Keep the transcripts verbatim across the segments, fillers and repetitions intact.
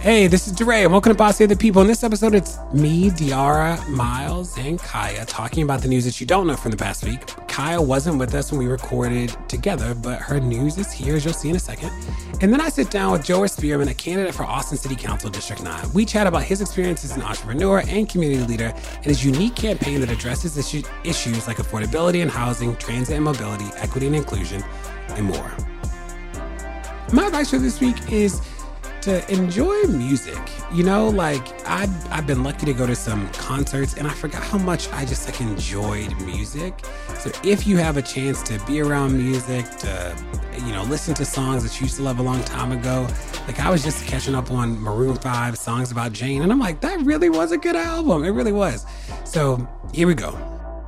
Hey, this is DeRay, and welcome to Boss of the People. In this episode, it's me, Diara, Miles, and Kaya talking about the news that you don't know from the past week. Kaya wasn't with us when we recorded together, but her news is here, as you'll see in a second. And then I sit down with Joe Spearman, a candidate for Austin City Council District nine. We chat about his experience as an entrepreneur and community leader and his unique campaign that addresses issue, issues like affordability and housing, transit and mobility, equity and inclusion, and more. My advice for this week is to enjoy music. You know, like I've, I've been lucky to go to some concerts and I forgot how much I just like enjoyed music. So if you have a chance to be around music, to, you know, listen to songs that you used to love a long time ago, like I was just catching up on Maroon five, Songs About Jane, and I'm like, that really was a good album. It really was. So here we go.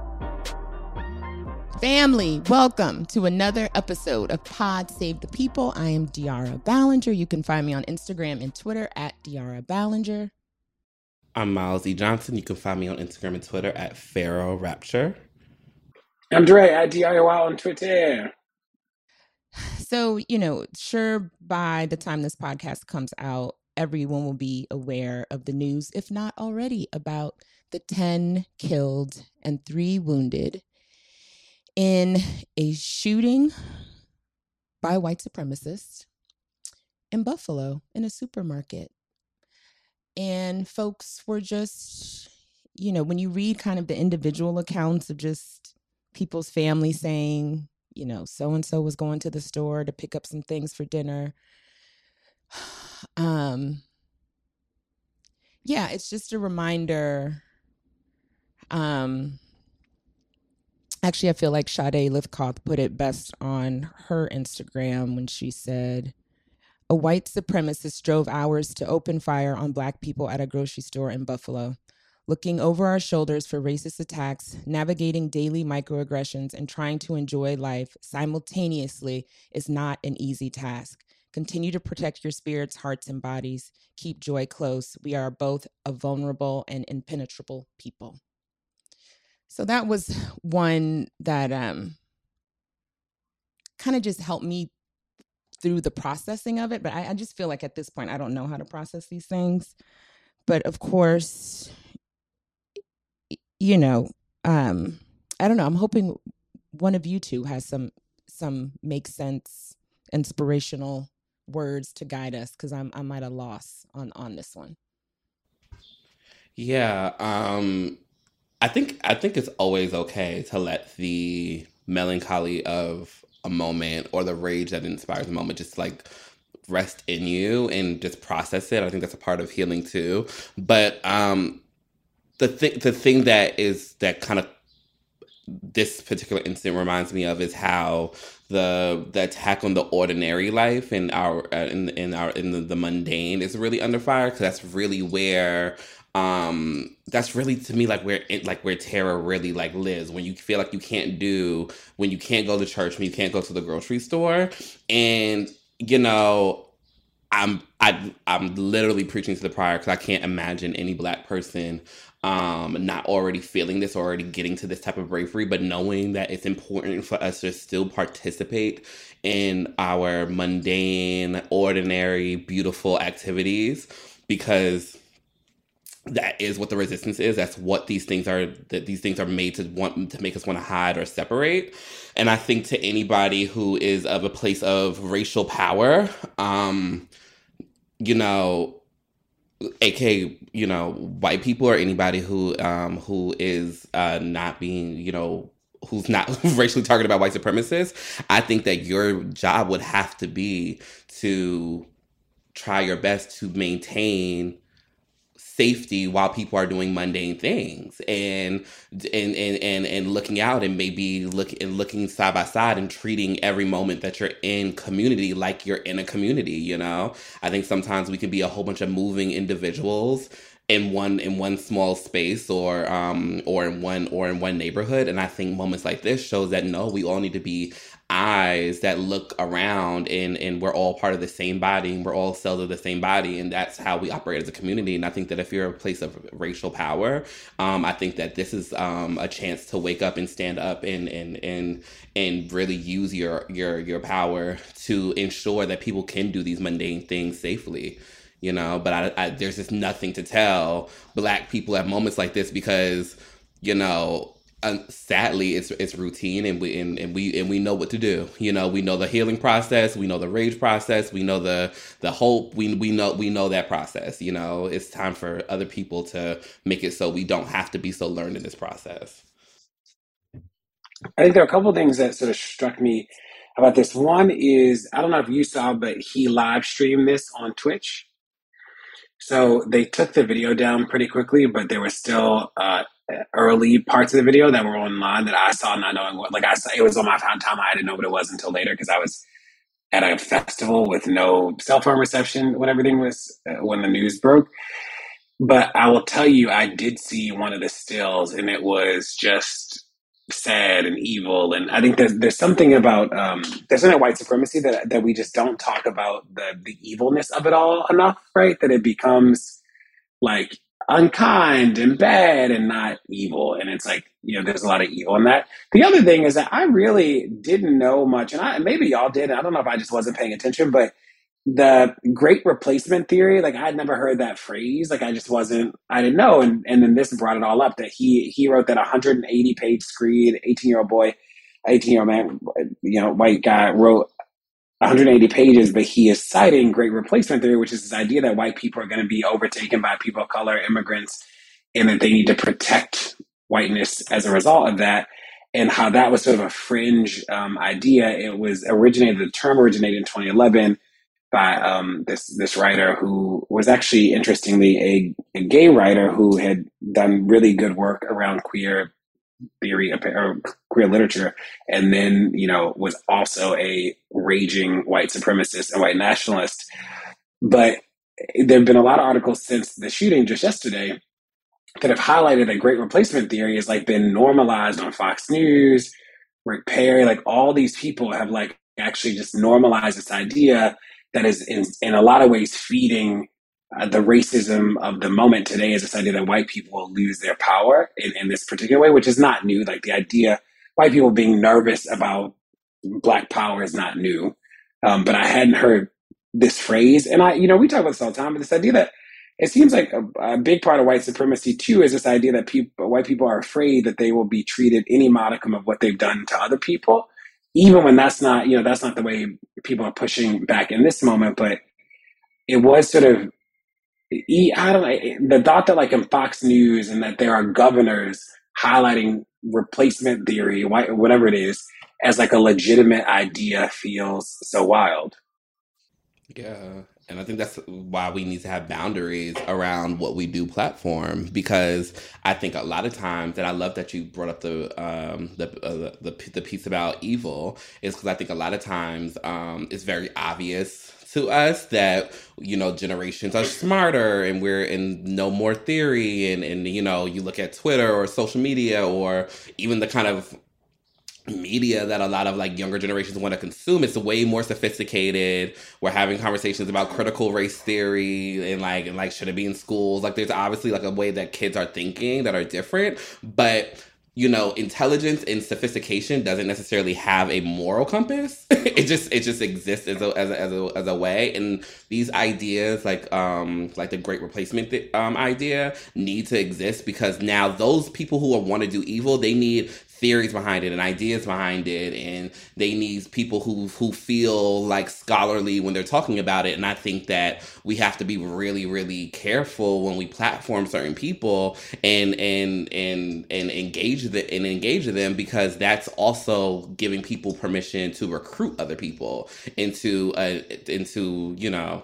Family, welcome to another episode of Pod Save the People. I am Diara Ballinger. You can find me on Instagram and Twitter at Diara Ballinger. I'm Miles E. Johnson. You can find me on Instagram and Twitter at Pharaoh Rapture. I'm Dre at D I O Y on Twitter. So, you know, sure, by the time this podcast comes out, everyone will be aware of the news, if not already, about the ten killed and three wounded in a shooting by white supremacists in Buffalo in a supermarket. And folks were just, you know, when you read kind of the individual accounts of just people's family saying, you know, so-and-so was going to the store to pick up some things for dinner. Um, yeah, it's just a reminder. Um, Actually, I feel like Sade Lithkoth put it best on her Instagram when she said, a white supremacist drove hours to open fire on Black people at a grocery store in Buffalo. Looking over our shoulders for racist attacks, navigating daily microaggressions, and trying to enjoy life simultaneously is not an easy task. Continue to protect your spirits, hearts, and bodies. Keep joy close. We are both a vulnerable and impenetrable people. So that was one that um, kind of just helped me through the processing of it. But I, I just feel like at this point, I don't know how to process these things. But of course, you know, um, I don't know. I'm hoping one of you two has some some make sense, inspirational words to guide us, because I'm I'm at a loss on on this one. Yeah. Um... I think I think it's always okay to let the melancholy of a moment or the rage that inspires a moment just like rest in you and just process it. I think that's a part of healing too. But um, the thing the thing that is that kind of this particular incident reminds me of is how the the attack on the ordinary life and our uh, in in our in the, the mundane is really under fire, because that's really where. Um, that's really to me like where it, like where terror really like lives, when you feel like you can't do, when you can't go to church, when you can't go to the grocery store. And you know, I'm I I'm literally preaching to the choir, because I can't imagine any Black person um not already feeling this, already getting to this type of bravery, but knowing that it's important for us to still participate in our mundane, ordinary, beautiful activities, because that is what the resistance is. That's what these things are, that these things are made to want to make us want to hide or separate. And I think to anybody who is of a place of racial power, um, you know, A K, you know, white people, or anybody who um, who is uh, not being, you know, who's not racially targeted by white supremacists, I think that your job would have to be to try your best to maintain safety while people are doing mundane things, and and and and, and looking out, and maybe look and looking side by side and treating every moment that you're in community like you're in a community. You know, I think sometimes we can be a whole bunch of moving individuals in one in one small space, or um or in one or in one neighborhood, and I think moments like this shows that no, we all need to be eyes that look around, and and we're all part of the same body, and we're all cells of the same body, and that's how we operate as a community. And I think that if you're a place of racial power, um, I think that this is um, a chance to wake up and stand up and and and and really use your your your power to ensure that people can do these mundane things safely. you know. But I, I, there's just nothing to tell Black people at moments like this because, you know, um, sadly, it's it's routine, and we and, and we and we know what to do. You know, we know the healing process, we know the rage process, we know the the hope. We we know we know that process. You know, it's time for other people to make it so we don't have to be so learned in this process. I think there are a couple of things that sort of struck me about this. One is, I don't know if you saw, but he live streamed this on Twitch. So they took the video down pretty quickly, but there were still uh, early parts of the video that were online that I saw, not knowing what. Like I saw, it was on my timeline. I didn't know what it was until later because I was at a festival with no cell phone reception when everything was uh, when the news broke. But I will tell you, I did see one of the stills, and it was just sad and evil. And I think there's there's something about um, there's something about white supremacy that that we just don't talk about the the evilness of it all enough, right? That it becomes like unkind and bad and not evil. And it's like, you know, there's a lot of evil in that. The other thing is that I really didn't know much, and I maybe y'all did. I don't know if I just wasn't paying attention, but the great replacement theory, like I'd never heard that phrase. Like I just wasn't, I didn't know. And and then this brought it all up that he he wrote that one hundred eighty page screed, eighteen year old boy, eighteen year old man, you know, white guy wrote one hundred eighty pages, but he is citing great replacement theory, which is this idea that white people are going to be overtaken by people of color, immigrants, and that they need to protect whiteness as a result of that. And how that was sort of a fringe um, idea. It was originated, the term originated in twenty eleven by um, this this writer who was actually, interestingly, a, a gay writer who had done really good work around queer theory or queer literature, and then, you know, was also a raging white supremacist and white nationalist. But there have been a lot of articles since the shooting just yesterday that have highlighted that great replacement theory has like been normalized on Fox News. Rick Perry, like all these people have like actually just normalized this idea that is in, in a lot of ways feeding uh, the racism of the moment today, is this idea that white people will lose their power in, in this particular way, which is not new. Like the idea, white people being nervous about Black power is not new. Um, but I hadn't heard this phrase. And I, you know, we talk about this all the time, but this idea that it seems like a, a big part of white supremacy too is this idea that people, white people are afraid that they will be treated any modicum of what they've done to other people, even when that's not, you know, that's not the way people are pushing back in this moment. But it was sort of, I don't know, the thought that like in Fox News and that there are governors highlighting replacement theory, whatever it is, as like a legitimate idea feels so wild. Yeah. And I think that's why we need to have boundaries around what we do platform, because I think a lot of times, and I love that you brought up the um, the, uh, the the piece about evil, is because I think a lot of times um, it's very obvious to us that, you know, generations are smarter and we're in no more theory. And, and, you know, you look at Twitter or social media or even the kind of media that a lot of like younger generations want to consume. It's way more sophisticated. We're having conversations about critical race theory and like and like should it be in schools? Like there's obviously like a way that kids are thinking that are different, but you know, intelligence and sophistication doesn't necessarily have a moral compass. it just it just exists as a as a, as a as a way. And these ideas, like um like the great replacement th- um idea, need to exist because now those people who want to do evil, they need theories behind it and ideas behind it, and they need people who who feel like scholarly when they're talking about it. And I think that we have to be really, really careful when we platform certain people and and and and engage the, and engage them, because that's also giving people permission to recruit other people into a into you know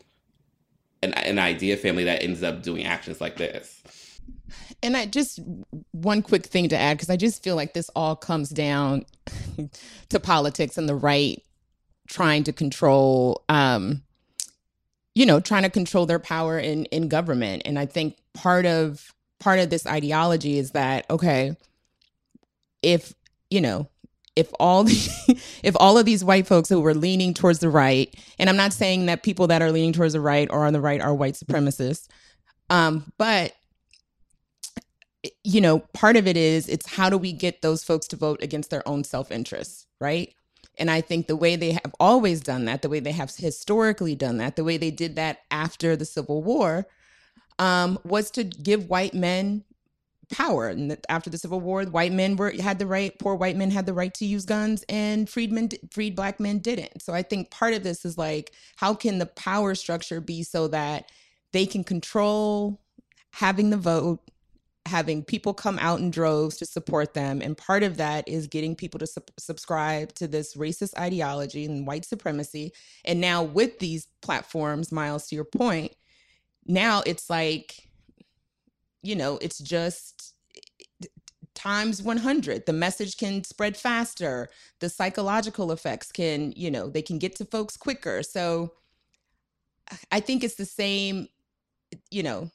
an an idea family that ends up doing actions like this. And I just one quick thing to add, because I just feel like this all comes down to politics and the right trying to control, um, you know, trying to control their power in, in government. And I think part of part of this ideology is that, OK, if, you know, if all the, if all of these white folks who were leaning towards the right, and I'm not saying that people that are leaning towards the right or on the right are white supremacists, um, but you know, part of it is it's how do we get those folks to vote against their own self-interest, right? And I think the way they have always done that, the way they have historically done that, the way they did that after the Civil War, um, was to give white men power. And after the Civil War, white men were had the right, poor white men had the right to use guns, and freedmen, freed black men didn't. So I think part of this is like, how can the power structure be so that they can control having the vote, having people come out in droves to support them. And part of that is getting people to sub- subscribe to this racist ideology and white supremacy. And now with these platforms, Miles, to your point, now it's like, you know, it's just times one hundred. The message can spread faster. The psychological effects can, you know, they can get to folks quicker. So I think it's the same, you know,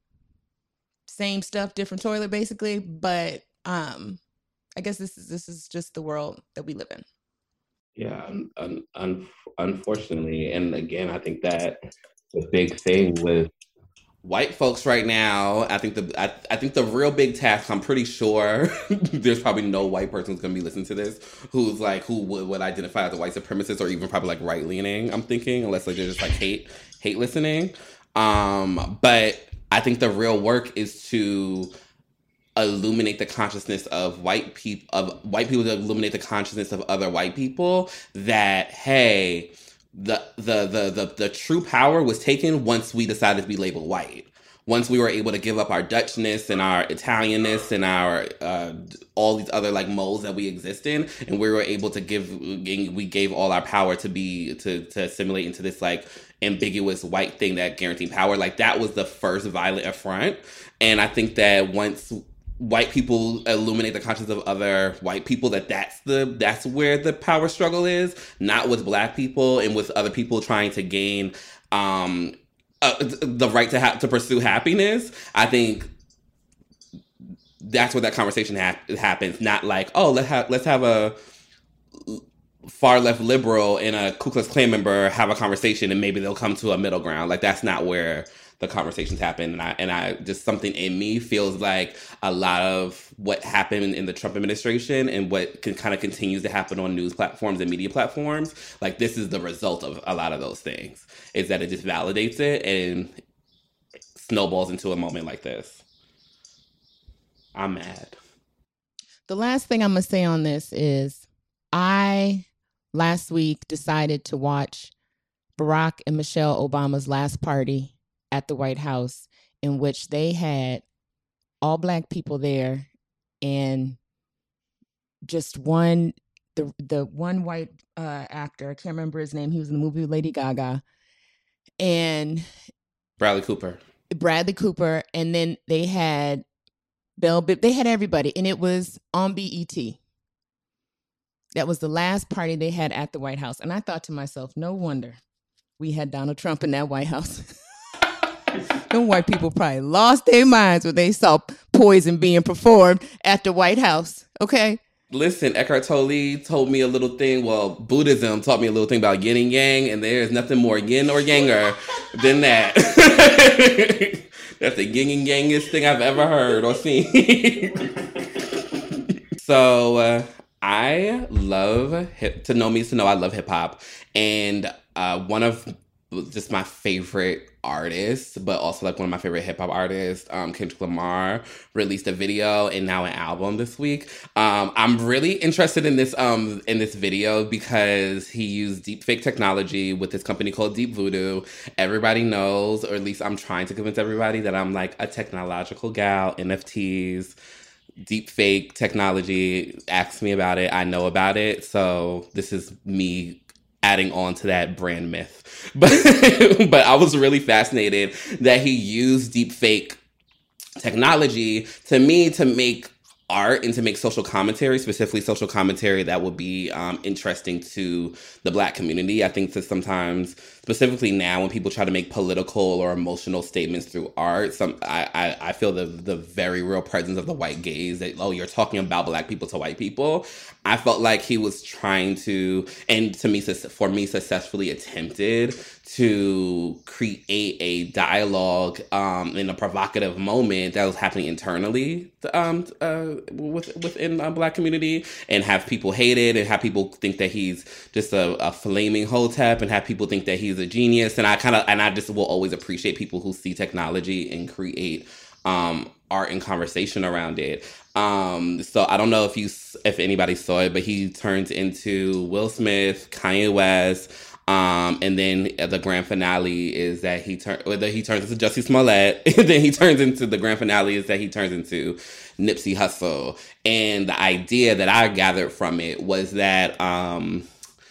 same stuff, different toilet, basically. But um, I guess this is this is just the world that we live in. Yeah, un- un- un- unfortunately, and again, I think that the big thing with white folks right now, I think the I, I think the real big task, I'm pretty sure there's probably no white person who's gonna be listening to this who's like who would, would identify as a white supremacist or even probably like right leaning, I'm thinking, unless like they're just like hate hate listening. Um, but I think the real work is to illuminate the consciousness of white people, of white people to illuminate the consciousness of other white people that, hey, the, the the the the true power was taken once we decided to be labeled white. Once we were able to give up our Dutchness and our Italianness and our uh, all these other like modes that we exist in, and we were able to give, we gave all our power to be to to assimilate into this like ambiguous white thing that guaranteed power. Like that was the first violent affront, and I think that once white people illuminate the conscience of other white people, that that's the that's where the power struggle is, not with black people and with other people trying to gain um uh, the right to have to pursue happiness. I think that's where that conversation ha- happens, not like, oh, let's have let's have a far left liberal and a Ku Klux Klan member have a conversation and maybe they'll come to a middle ground. Like that's not where the conversations happen. And I, and I just, something in me feels like a lot of what happened in the Trump administration and what can kind of continues to happen on news platforms and media platforms, like this is the result of a lot of those things, is that it just validates it and snowballs into a moment like this. I'm mad. The last thing I'm going to say on this is I last week decided to watch Barack and Michelle Obama's last party at the White House, in which they had all black people there and just one, the the one white uh, actor, I can't remember his name. He was in the movie with Lady Gaga. And Bradley Cooper. Bradley Cooper. And then they had Bell Biv, they had everybody. And it was on B E T. That was the last party they had at the White House. And I thought to myself, no wonder we had Donald Trump in that White House. Them white people probably lost their minds when they saw Poison being performed at the White House. Okay. Listen, Eckhart Tolle told me a little thing. Well, Buddhism taught me a little thing about yin and yang, and there is nothing more yin or yanger than that. That's the yin and yangest thing I've ever heard or seen. So uh, I love hip. To know me is to know I love hip hop, and uh, one of just my favorite artists, but also like one of my favorite hip hop artists, um, Kendrick Lamar, released a video and now an album this week. Um, I'm really interested in this um in this video because he used deepfake technology with this company called Deep Voodoo. Everybody knows, or at least I'm trying to convince everybody, that I'm like a technological gal. N F Ts, deepfake technology. Ask me about it. I know about it. So this is me adding on to that brand myth. But but I was really fascinated that he used deepfake technology, to me, to make art and to make social commentary, specifically social commentary that would be um, interesting to the Black community. I think that sometimes, specifically now, when people try to make political or emotional statements through art, some I, I, I feel the the very real presence of the white gaze that, oh, you're talking about Black people to white people. I felt like he was trying to, and to me, for me, successfully attempted to create a dialogue um, in a provocative moment that was happening internally um, uh, with, within the Black community, and have people hate it, and have people think that he's just a, a flaming hotep, and have people think that he's a genius. And I kind of, and I just will always appreciate people who see technology and create um, art and conversation around it. Um, so I don't know if you, if anybody saw it, but he turns into Will Smith, Kanye West, um, and then the grand finale is that he turns, whether he turns into Jussie Smollett, and then he turns into, the grand finale is that he turns into Nipsey Hussle. And the idea that I gathered from it was that, um,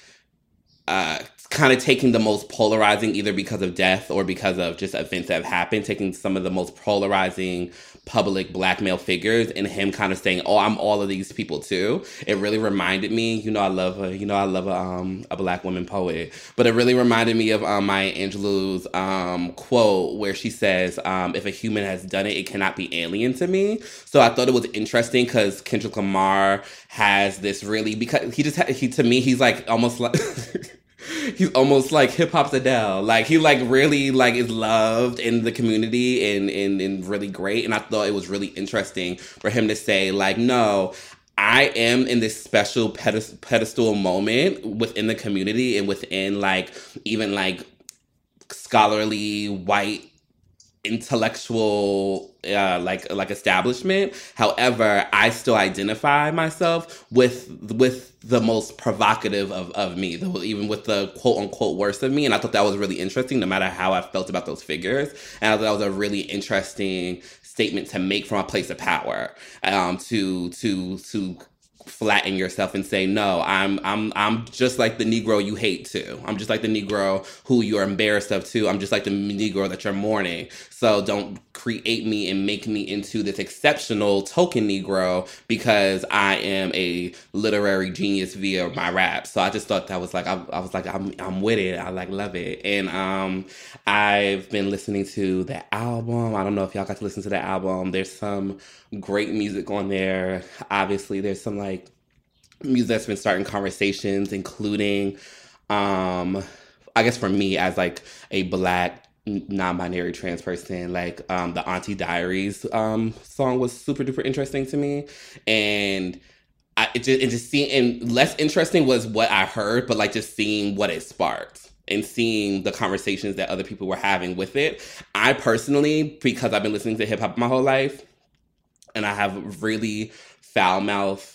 uh, kind of taking the most polarizing, either because of death or because of just events that have happened, taking some of the most polarizing public Black male figures and him kind of saying, oh, I'm all of these people too. It really reminded me, you know, I love a, you know, I love a, um, a Black woman poet, but it really reminded me of um, Maya Angelou's um, quote where she says, um, if a human has done it, it cannot be alien to me. So I thought it was interesting because Kendrick Lamar has this really, because he just, ha- he to me, he's like almost like... He's almost like hip hop's Adele. Like he like really like is loved in the community and, and and really great. And I thought it was really interesting for him to say like, no, I am in this special pedest- pedestal moment within the community and within like even like scholarly white intellectual uh, like like establishment. However, I still identify myself with with the most provocative of, of me, the, even with the quote unquote worst of me. And I thought that was really interesting, no matter how I felt about those figures. And I thought that was a really interesting statement to make from a place of power, um, to to to flatten yourself and say, no, I'm I'm I'm just like the Negro you hate too. I'm just like the Negro who you're embarrassed of too. I'm just like the Negro that you're mourning. So don't create me and make me into this exceptional token Negro because I am a literary genius via my rap. So I just thought that was like, I, I was like, I'm I'm with it. I like love it. And um, I've been listening to the album. I don't know if y'all got to listen to the album. There's some great music on there. Obviously, there's some like music that's been starting conversations, including, um, I guess for me as like a Black non-binary trans person, like um, the Auntie Diaries um, song was super duper interesting to me. And I it just, it just seeing, and less interesting was what I heard, but like just seeing what it sparked and seeing the conversations that other people were having with it. I personally, because I've been listening to hip hop my whole life, and I have really foul-mouthed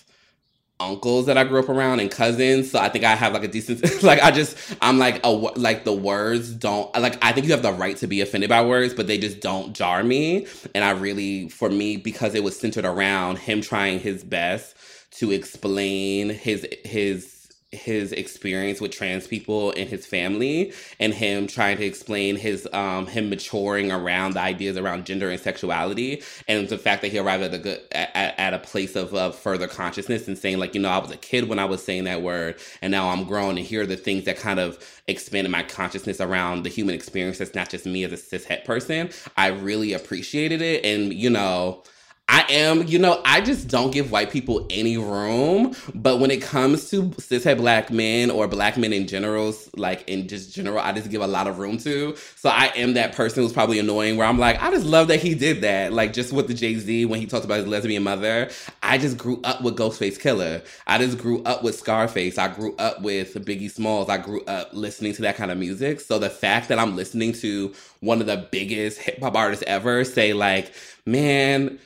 uncles that I grew up around and cousins. So I think I have like a decent, like I just, I'm like, a, like the words don't, like I think you have the right to be offended by words, but they just don't jar me. And I really, for me, because it was centered around him trying his best to explain his, his, his experience with trans people and his family, and him trying to explain his um him maturing around the ideas around gender and sexuality, and the fact that he arrived at a good at, at a place of uh, further consciousness and saying like, you know, I was a kid when I was saying that word and now I'm grown, and here are the things that kind of expanded my consciousness around the human experience that's not just me as a cishet person. I really appreciated it. And you know, I am, you know, I just don't give white people any room. But when it comes to cishet Black men or Black men in general, like in just general, I just give a lot of room to. So I am that person who's probably annoying where I'm like, I just love that he did that. Like just with the Jay-Z, when he talked about his lesbian mother, I just grew up with Ghostface Killah. I just grew up with Scarface. I grew up with Biggie Smalls. I grew up listening to that kind of music. So the fact that I'm listening to one of the biggest hip hop artists ever say like, man,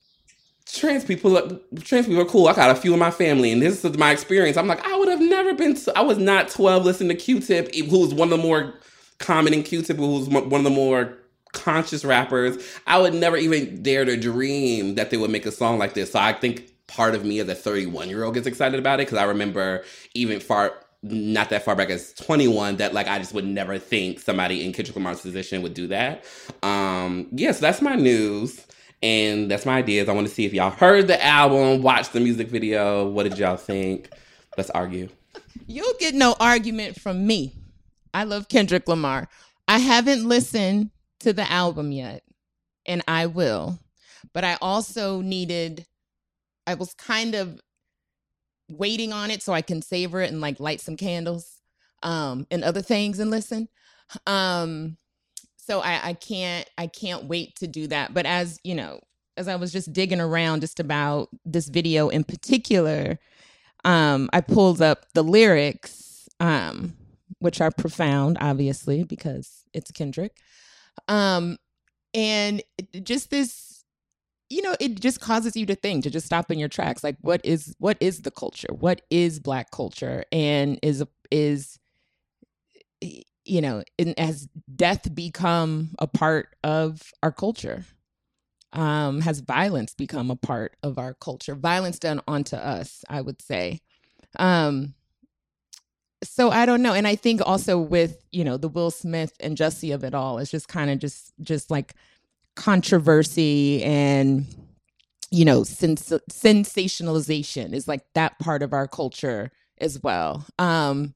Trans people, trans people are cool. I got a few in my family, and this is my experience. I'm like, I would have never been. To, I was not twelve listening to Q-Tip, who was one of the more common in Q-Tip, who was one of the more conscious rappers. I would never even dare to dream that they would make a song like this. So I think part of me as a thirty-one year old gets excited about it because I remember even far. Not that far back as twenty-one, that like I just would never think somebody in Kendrick Lamar's position would do that. Um, yes, yeah, so that's my news. And that's my ideas. I want to see if y'all heard the album, watched the music video. What did y'all think? Let's argue. You'll get no argument from me. I love Kendrick Lamar. I haven't listened to the album yet, and I will. But I also needed, I was kind of waiting on it so I can savor it and like light some candles um, and other things and listen. Um, so I, I can't I can't wait to do that. But as you know, as I was just digging around just about this video in particular, um, I pulled up the lyrics, um, which are profound, obviously, because it's Kendrick. Um, and just this, you know, it just causes you to think, to just stop in your tracks. Like, what is what is the culture? What is Black culture? And is is you know, has death become a part of our culture? Um, has violence become a part of our culture? Violence done onto us, I would say. Um, so I don't know. And I think also with, you know, the Will Smith and Jussie of it all, it's just kind of just, just like controversy and, you know, sens- sensationalization is like that part of our culture as well. Um,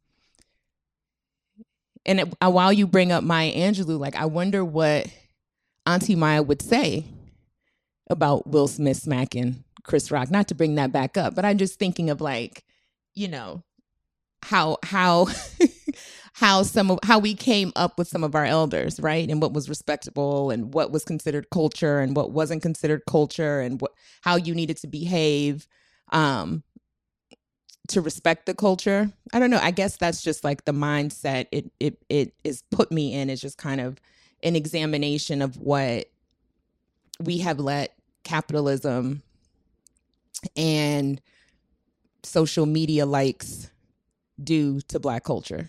and it, uh, while you bring up Maya Angelou, like, I wonder what Auntie Maya would say about Will Smith smacking Chris Rock. Not to bring that back up, but I'm just thinking of like, you know, how how how some of how we came up with some of our elders, right? And what was respectable and what was considered culture and what wasn't considered culture, and what how you needed to behave um to respect the culture. I don't know. I guess that's just like the mindset it it it is put me in, is just kind of an examination of what we have let capitalism and social media likes do to Black culture.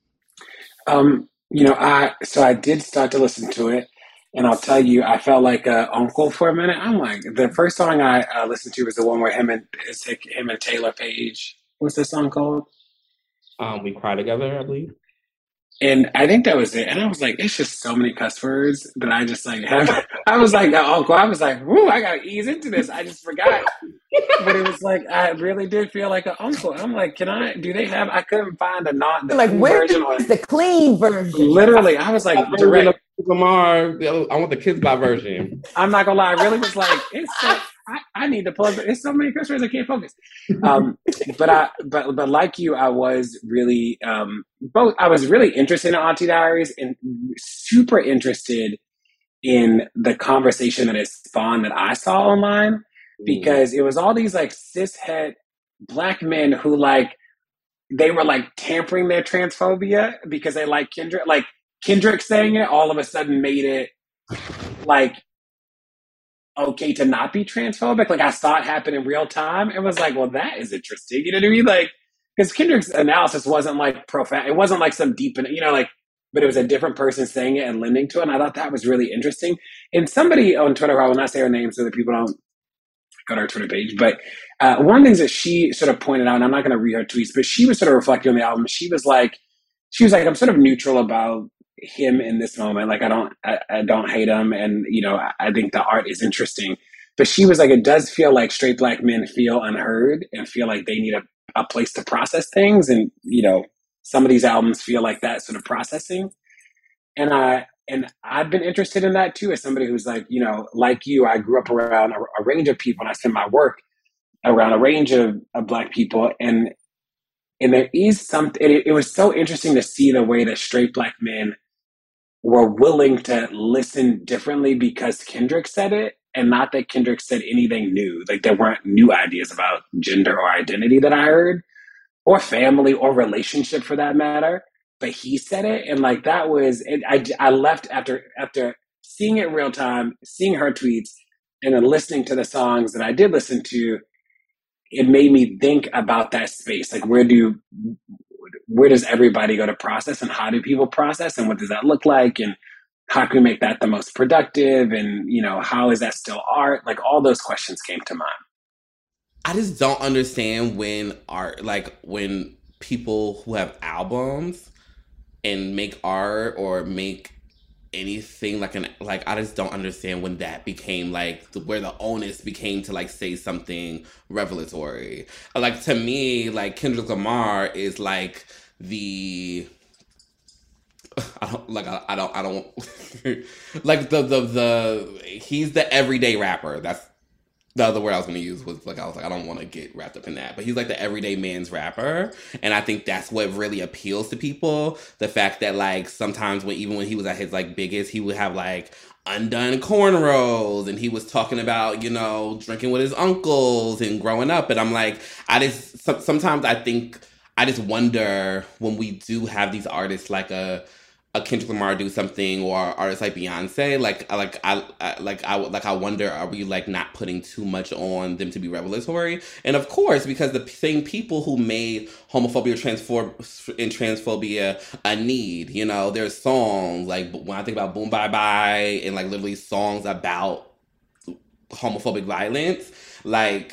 Um, you know, I so I did start to listen to it, and I'll tell you, I felt like a uncle for a minute. I'm like, the first song I uh, listened to was the one where him and it's like him and Taylor Page. What's the song called? Um, We Cry Together, I believe. And I think that was it. And I was like, it's just so many cuss words that I just like have. I was like, uncle, I was like, whoo, I gotta ease into this. I just forgot. But it was like, I really did feel like an uncle. I'm like, can I, do they have, I couldn't find a not the like, where version is or the clean version? Literally, I was like, direct. Lamar, I want the Kids Bop version. I'm not gonna lie, I really was like, it's so, I, I need to plug. It's so many cuss words I can't focus. Um, but I, but but like you, I was really um, both. I was really interested in Auntie Diaries and super interested in the conversation that it spawned that I saw online, because it was all these like cishet Black men who like they were like tampering their transphobia because they like Kendrick. Like Kendrick saying it all of a sudden made it like okay to not be transphobic. Like I saw it happen in real time and was like, well, that is interesting. You know what I mean? Like, because Kendrick's analysis wasn't like profound. It wasn't like some deep, you know, like, but it was a different person saying it and lending to it. And I thought that was really interesting. And somebody on Twitter, I will not say her name so that people don't go to her Twitter page, but uh, one of the things that she sort of pointed out, and I'm not going to read her tweets, but she was sort of reflecting on the album. She was like, she was like, I'm sort of neutral about him in this moment. Like I don't, I, I don't hate him. And, you know, I, I think the art is interesting, but she was like, it does feel like straight Black men feel unheard and feel like they need a, a place to process things. And, you know, some of these albums feel like that sort of processing. And I, and I've been interested in that too, as somebody who's like, you know, like you, I grew up around a, a range of people and I spend my work around a range of, of Black people. And, and there is something, it, it was so interesting to see the way that straight Black men were willing to listen differently because Kendrick said it, and not that Kendrick said anything new. Like there weren't new ideas about gender or identity that I heard, or family or relationship for that matter. But he said it, and like that was it. I, I left after after seeing it in real time, seeing her tweets, and then listening to the songs that I did listen to. It made me think about that space. Like where do where does everybody go to process, and how do people process, and what does that look like, and how can we make that the most productive, and you know, how is that still art? Like all those questions came to mind. I just don't understand when art, like when people who have albums and make art or make anything like an like I just don't understand when that became like the, where the onus became to like say something revelatory. Like to me, like Kendrick Lamar is like the I don't like I, I don't I don't like the the the he's the everyday rapper. That's the other word I was going to use was like, I was like, I don't want to get wrapped up in that. But he's like the everyday man's rapper. And I think that's what really appeals to people. The fact that like sometimes when, even when he was at his like biggest, he would have like undone cornrows and he was talking about, you know, drinking with his uncles and growing up. And I'm like, I just, so, sometimes I think, I just wonder when we do have these artists like a, a Kendrick Lamar do something, or artists like Beyonce, like like I, I like I like I wonder, are we like not putting too much on them to be revelatory? And of course, because the same people who made homophobia transform and transphobia a need, you know, there's songs like when I think about Boom Bye Bye and like literally songs about homophobic violence, like.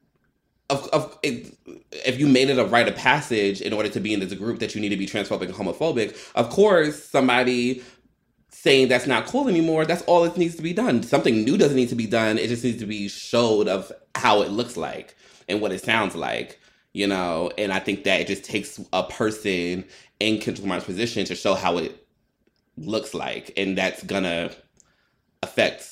Of, of it, if you made it a rite of passage in order to be in this group that you need to be transphobic and homophobic, of course, somebody saying that's not cool anymore, that's all it needs to be done. Something new doesn't need to be done. It just needs to be showed of how it looks like and what it sounds like, you know? And I think that it just takes a person in Kendrick Lamar's position to show how it looks like. And that's gonna affect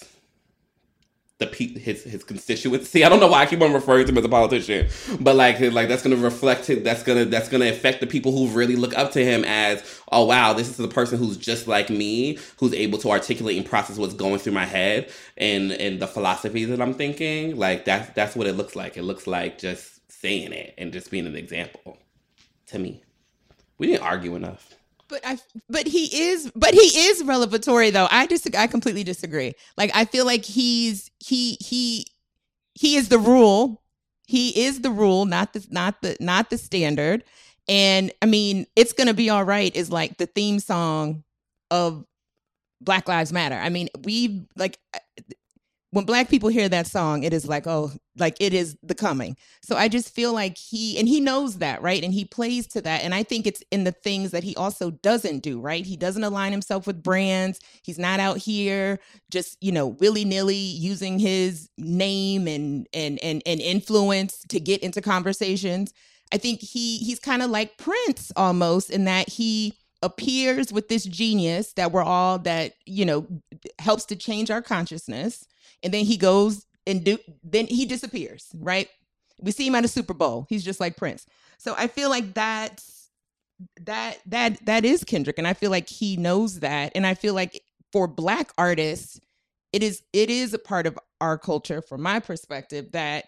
the his his constituency. I don't know why I keep on referring to him as a politician, but like like that's gonna reflect it. That's gonna that's gonna affect the people who really look up to him as, oh wow, this is a person who's just like me, who's able to articulate and process what's going through my head and and the philosophies that I'm thinking. Like that's that's what it looks like. It looks like just saying it and just being an example to me. We didn't argue enough. But I, but he is, but he is revelatory though. I just, I completely disagree. Like, I feel like he's, he, he, he is the rule. He is the rule, not the, not the, not the standard. And I mean, It's Gonna Be All Right is like the theme song of Black Lives Matter. I mean, we like, when Black people hear that song, it is like, oh, like it is the coming. So I just feel like he, and he knows that, right? And he plays to that. And I think it's in the things that he also doesn't do, right? He doesn't align himself with brands. He's not out here just, you know, willy-nilly using his name and and and, and influence to get into conversations. I think he he's kind of like Prince almost, in that he appears with this genius that we're all, that, you know, helps to change our consciousness. And then he goes and do, then he disappears, right? We see him at a Super Bowl. He's just like Prince. So I feel like that's, that, that, that is Kendrick. And I feel like he knows that. And I feel like for Black artists, it is, it is a part of our culture, from my perspective, that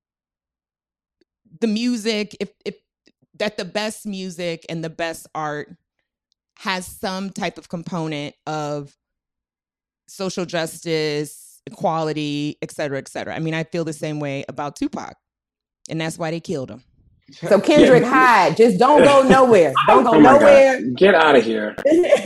the music, if, if that the best music and the best art has some type of component of social justice, equality, et cetera, et cetera. I mean, I feel the same way about Tupac, and that's why they killed him. So Kendrick, yeah. hide. Just don't go nowhere. Don't go oh nowhere. God. Get out of here.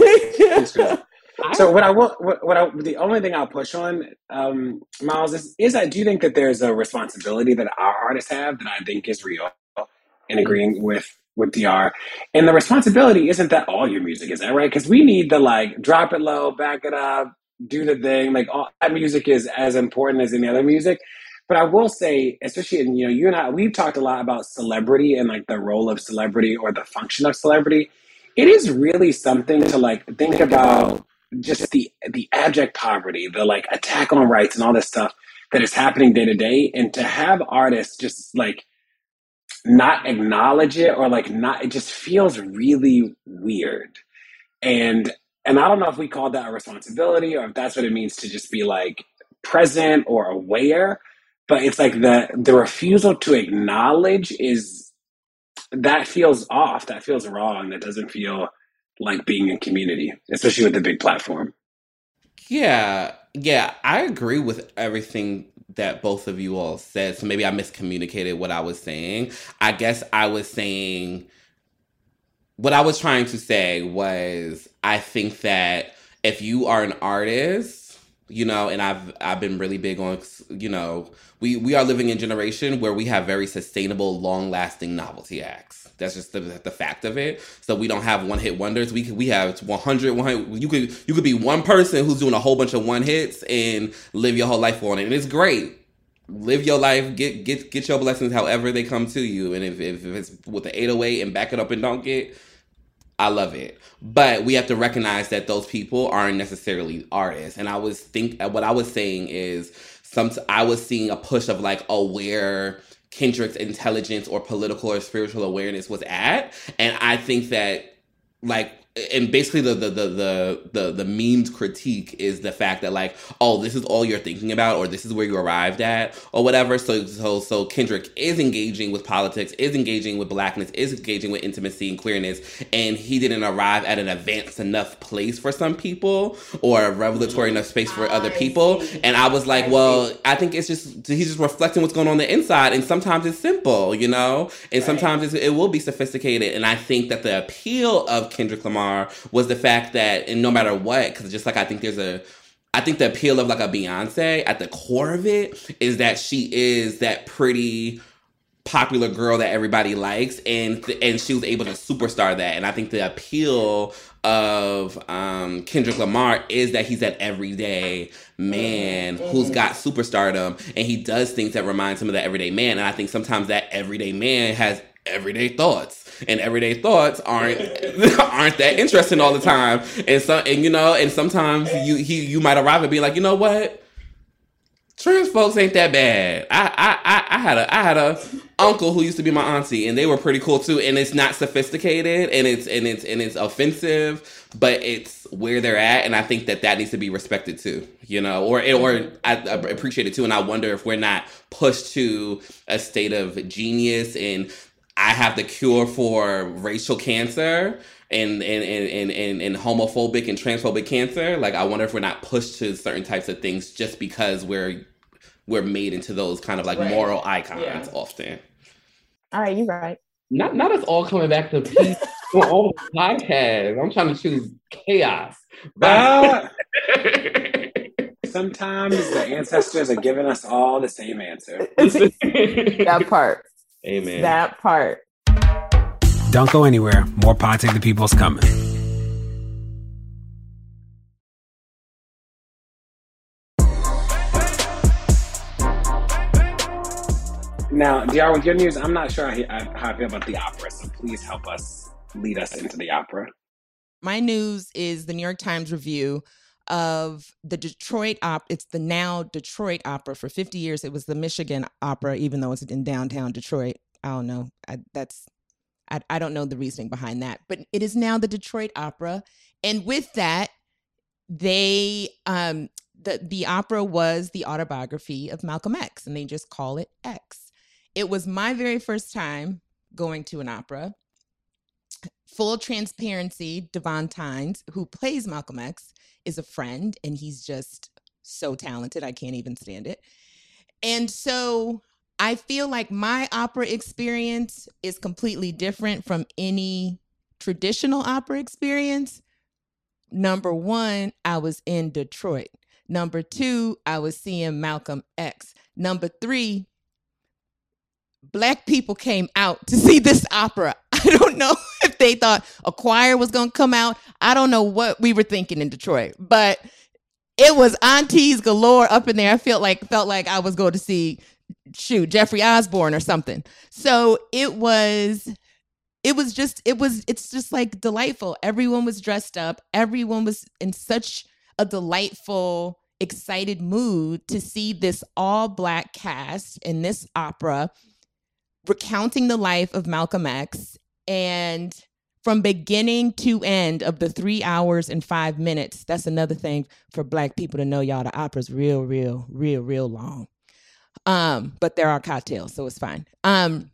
So what I will, what, what I, the only thing I'll push on, um, Miles, is, is that, do you think that there's a responsibility that our artists have that I think is real, in agreeing with with D R? And the responsibility isn't that all your music is that, right? Because we need to like drop it low, back it up, do the thing. Like all that music is as important as any other music. But I will say, especially in, you know, you and I, we've talked a lot about celebrity and like the role of celebrity or the function of celebrity. It is really something to like think about, just the the abject poverty, the like attack on rights and all this stuff that is happening day to day. And to have artists just like not acknowledge it, or like not, it just feels really weird. And And I don't know if we call that a responsibility, or if that's what it means to just be like present or aware. But it's like the the refusal to acknowledge is, that feels off. That feels wrong. That doesn't feel like being in community, especially with the big platform. Yeah, yeah, I agree with everything that both of you all said. So maybe I miscommunicated what I was saying. I guess I was saying, what I was trying to say was, I think that if you are an artist, you know, and I've I've been really big on, you know, we, we are living in a generation where we have very sustainable, long-lasting novelty acts. That's just the, the fact of it. So we don't have one-hit wonders. We we have one hundred, one hundred. You could you could be one person who's doing a whole bunch of one hits and live your whole life on it, and it's great. Live your life, get get get your blessings however they come to you, and if if, if it's with the eight oh eight and back it up and dunk it, I love it. But we have to recognize that those people aren't necessarily artists. And I was think what I was saying is, some I was seeing a push of like, oh, where Kendrick's intelligence or political or spiritual awareness was at. And I think that like, and basically the the, the the the the memes critique is the fact that like, oh, this is all you're thinking about, or this is where you arrived at, or whatever. So so so Kendrick is engaging with politics, is engaging with blackness, is engaging with intimacy and queerness, and he didn't arrive at an advanced enough place for some people, or a revelatory enough space for other people. And I was like, well, I think it's just he's just reflecting what's going on, on the inside, and sometimes it's simple, you know, and sometimes it's, it will be sophisticated. And I think that the appeal of Kendrick Lamar was the fact that, and no matter what, because just like I think there's a, I think the appeal of like a Beyonce at the core of it is that she is that pretty popular girl that everybody likes, and and she was able to superstar that. And I think the appeal of um, Kendrick Lamar is that he's that everyday man who's got superstardom, and he does things that reminds him of that everyday man. And I think sometimes that everyday man has everyday thoughts. And everyday thoughts aren't aren't that interesting all the time, and so and you know, and sometimes you he you might arrive and be like, you know what, trans folks ain't that bad. I I I, I had a I had a uncle who used to be my auntie, and they were pretty cool too. And it's not sophisticated, and it's and it's and it's offensive, but it's where they're at, and I think that that needs to be respected too. You know, or or I, I appreciate it too, and I wonder if we're not pushed to a state of genius and I have the cure for racial cancer and and, and, and, and homophobic and transphobic cancer. Like, I wonder if we're not pushed to certain types of things just because we're we're made into those kind of like right. moral icons yeah. often. All right, you're right. Not not us all coming back to peace on all the podcasts. I'm trying to choose chaos. Uh, sometimes the ancestors are giving us all the same answer. That part. Amen. That part. Don't go anywhere. More Pod Save the People's coming. Now, D R, with your news, I'm not sure how I feel about the opera, so please help us lead us into the opera. My news is the New York Times review of the Detroit Opera. It's the now Detroit Opera. For fifty years, it was the Michigan Opera, even though it's in downtown Detroit. I don't know. I, that's I, I don't know the reasoning behind that. But it is now the Detroit Opera. And with that, they um, the, the opera was the autobiography of Malcolm X, and they just call it X. It was my very first time going to an opera. Full transparency, Devon Tynes, who plays Malcolm X, is a friend, and he's just so talented. I can't even stand it. And so I feel like my opera experience is completely different from any traditional opera experience. Number one, I was in Detroit. Number two, I was seeing Malcolm X. Number three, Black people came out to see this opera. I don't know if they thought a choir was going to come out. I don't know what we were thinking in Detroit, but it was aunties galore up in there. I felt like felt like I was going to see, shoot, Jeffrey Osborne or something. So it was, it was just, it was, it's just like delightful. Everyone was dressed up. Everyone was in such a delightful, excited mood to see this all Black cast in this opera recounting the life of Malcolm X. And from beginning to end of the three hours and five minutes, that's another thing for Black people to know, y'all. The opera's real, real, real, real long. Um, but there are cocktails, so it's fine. Um,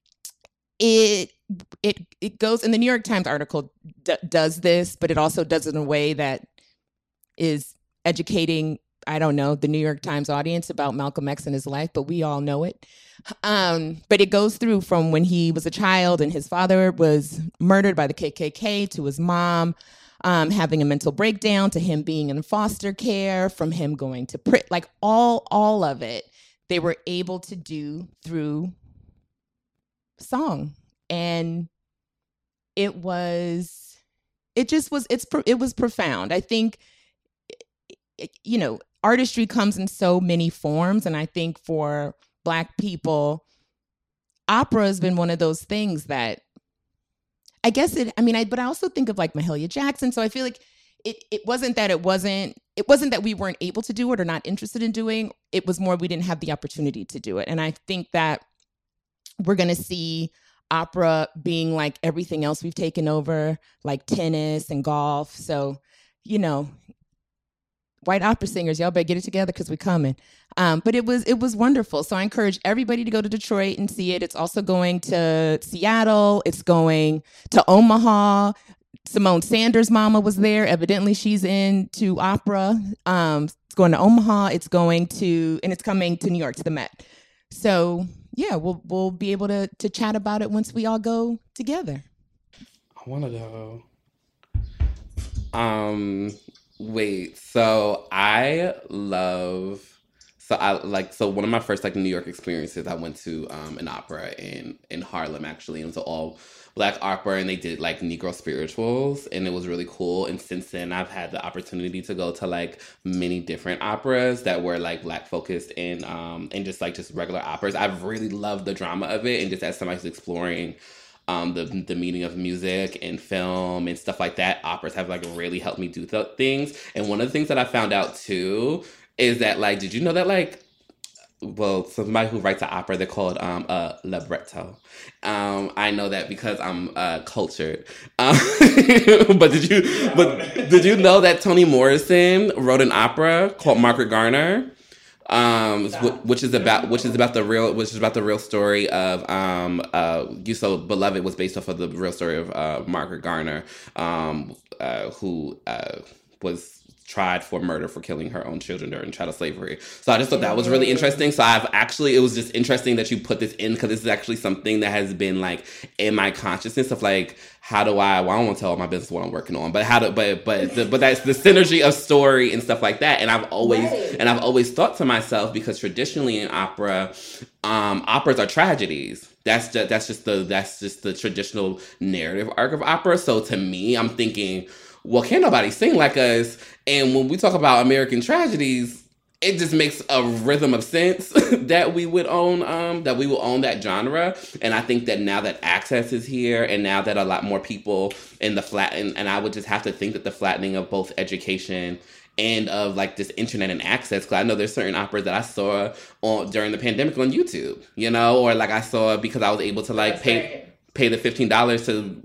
it it it goes, and the New York Times article d- does this, but it also does it in a way that is educating, I don't know, the New York Times audience about Malcolm X and his life, but we all know it. Um, but it goes through from when he was a child and his father was murdered by the K K K to his mom um, having a mental breakdown, to him being in foster care, from him going to prison, like all, all of it, they were able to do through song. And it was, it just was, it's, it was profound. I think, you know, artistry comes in so many forms. And I think for Black people, opera has been one of those things that I guess it, I mean, I, but I also think of like Mahalia Jackson. So I feel like it it wasn't that it wasn't it wasn't that we weren't able to do it or not interested in doing. It was more we didn't have the opportunity to do it. And I think that we're going to see opera being like everything else we've taken over, like tennis and golf. So, you know, white opera singers, y'all better get it together because we're coming. Um, but it was it was wonderful. So I encourage everybody to go to Detroit and see it. It's also going to Seattle. It's going to Omaha. Simone Sanders' mama was there. Evidently, she's into opera. Um, it's going to Omaha. It's going to, and it's coming to New York to the Met. So yeah, we'll we'll be able to to chat about it once we all go together. I want to go. Um, wait. So I love. So I like. So one of my first like New York experiences, I went to um an opera in in Harlem actually, and it was all Black opera, and they did like Negro spirituals, and it was really cool. And since then, I've had the opportunity to go to like many different operas that were like Black focused and um and just like just regular operas. I've really loved the drama of it, and just as somebody who's exploring um the the meaning of music and film and stuff like that, operas have like really helped me do th- things. And one of the things that I found out too is that like, did you know that like well, somebody who writes an opera, they're called um, a libretto. Um, I know that because I'm uh, cultured. Um, but did you? But did you know that Toni Morrison wrote an opera called Margaret Garner, um, which is about which is about the real which is about the real story of um, uh, You So Beloved was based off of the real story of uh, Margaret Garner, um, uh, who uh, was tried for murder for killing her own children during chattel slavery. So I just thought that was really interesting. So I've actually, it was just interesting that you put this in because this is actually something that has been like in my consciousness of like, how do I, well, I don't want to tell all my business what I'm working on, but how to, but, but, the, but that's the synergy of story and stuff like that. And I've always, right. and I've always thought to myself, because traditionally in opera, um, operas are tragedies. That's just, that's just the, that's just the traditional narrative arc of opera. So to me, I'm thinking, well, can't nobody sing like us. And when we talk about American tragedies, it just makes a rhythm of sense that we would own, um, that we will own that genre. And I think that now that access is here, and now that a lot more people in the flat, and, and I would just have to think that the flattening of both education and of like this internet and access, because I know there's certain operas that I saw on during the pandemic on YouTube, you know, or like I saw because I was able to like pay pay the fifteen dollars to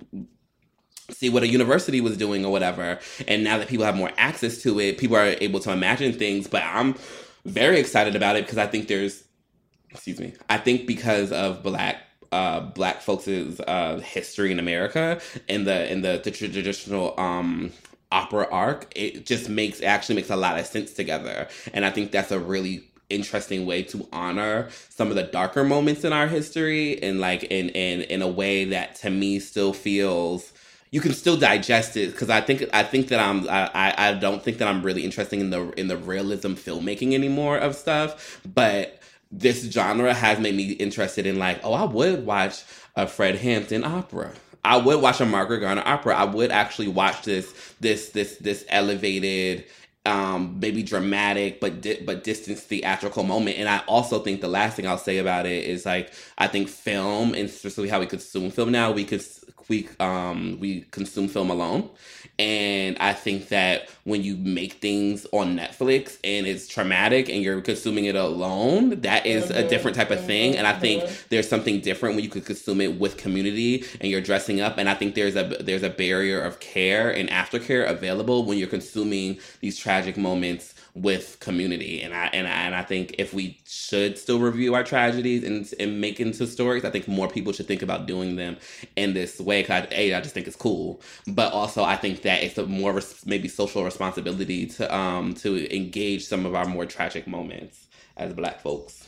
see what a university was doing or whatever. And now that people have more access to it, people are able to imagine things. But I'm very excited about it because I think there's, excuse me, I think because of Black uh, Black folks' uh, history in America and the in the, the traditional um, opera arc, it just makes it actually makes a lot of sense together. And I think that's a really interesting way to honor some of the darker moments in our history, and like in in in a way that to me still feels you can still digest it, because I think I think that I'm I, I don't think that I'm really interested in the in the realism filmmaking anymore of stuff, but this genre has made me interested in like, oh, I would watch a Fred Hampton opera. I would watch a Margaret Garner opera. I would actually watch this this this this elevated, um, maybe dramatic but di- but distant theatrical moment. And I also think the last thing I'll say about it is like, I think film, and especially how we consume film now, we could we um we consume film alone. And I think that when you make things on Netflix and it's traumatic and you're consuming it alone, that is mm-hmm. a different type of thing. And I think mm-hmm. there's something different when you could consume it with community and you're dressing up. And I think there's a there's a barrier of care and aftercare available when you're consuming these tragic moments with community. And I and I, and I think if we should still review our tragedies and and make into stories, I think more people should think about doing them in this way. Cause I, a, I just think it's cool, but also I think that it's a more res- maybe social responsibility to um to engage some of our more tragic moments as Black folks.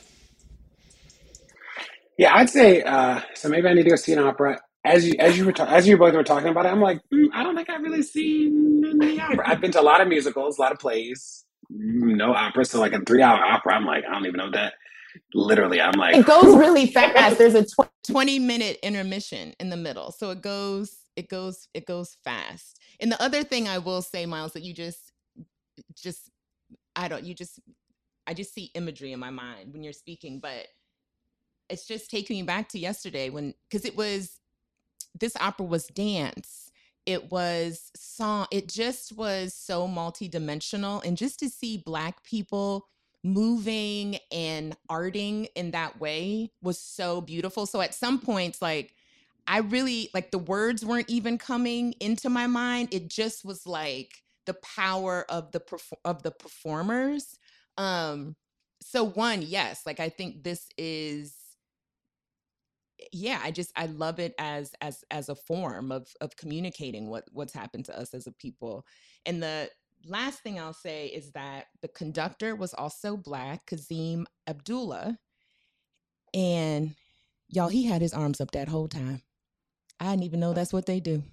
Yeah, I'd say uh, so. Maybe I need to go see an opera. As you as you were ta- as you both were talking about it, I'm like, mm, I don't think I've really seen any opera. I've been to a lot of musicals, a lot of plays. No opera, so like a three-hour opera, I'm like, I don't even know that. Literally, I'm like, it goes really fast. There's a tw- twenty minute intermission in the middle, so it goes, it goes, it goes fast. And the other thing I will say, Miles, that you just, just, I don't, you just, I just see imagery in my mind when you're speaking, but it's just taking me back to yesterday when, because it was, this opera was dance. It was song. It just was so multidimensional, and just to see Black people moving and arting in that way was so beautiful. So at some points, like I really like the words weren't even coming into my mind. It just was like the power of the perf- of the performers. Um, so one, yes, like I think this is yeah, I just I love it as as as a form of of communicating what what's happened to us as a people. And the last thing I'll say is that the conductor was also Black, Kazim Abdullah, and y'all, he had his arms up that whole time. I didn't even know that's what they do.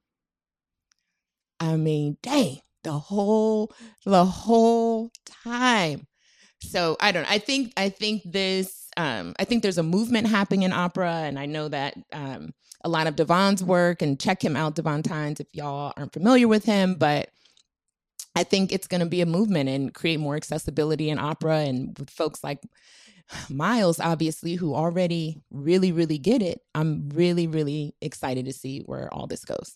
I mean, dang, the whole the whole time. So I don't know. I think I think this um, I think there's a movement happening in opera, and I know that um, a lot of Devon's work, and check him out, Devon Tynes, if y'all aren't familiar with him. But I think it's going to be a movement and create more accessibility in opera, and with folks like Miles, obviously, who already really, really get it. I'm really, really excited to see where all this goes.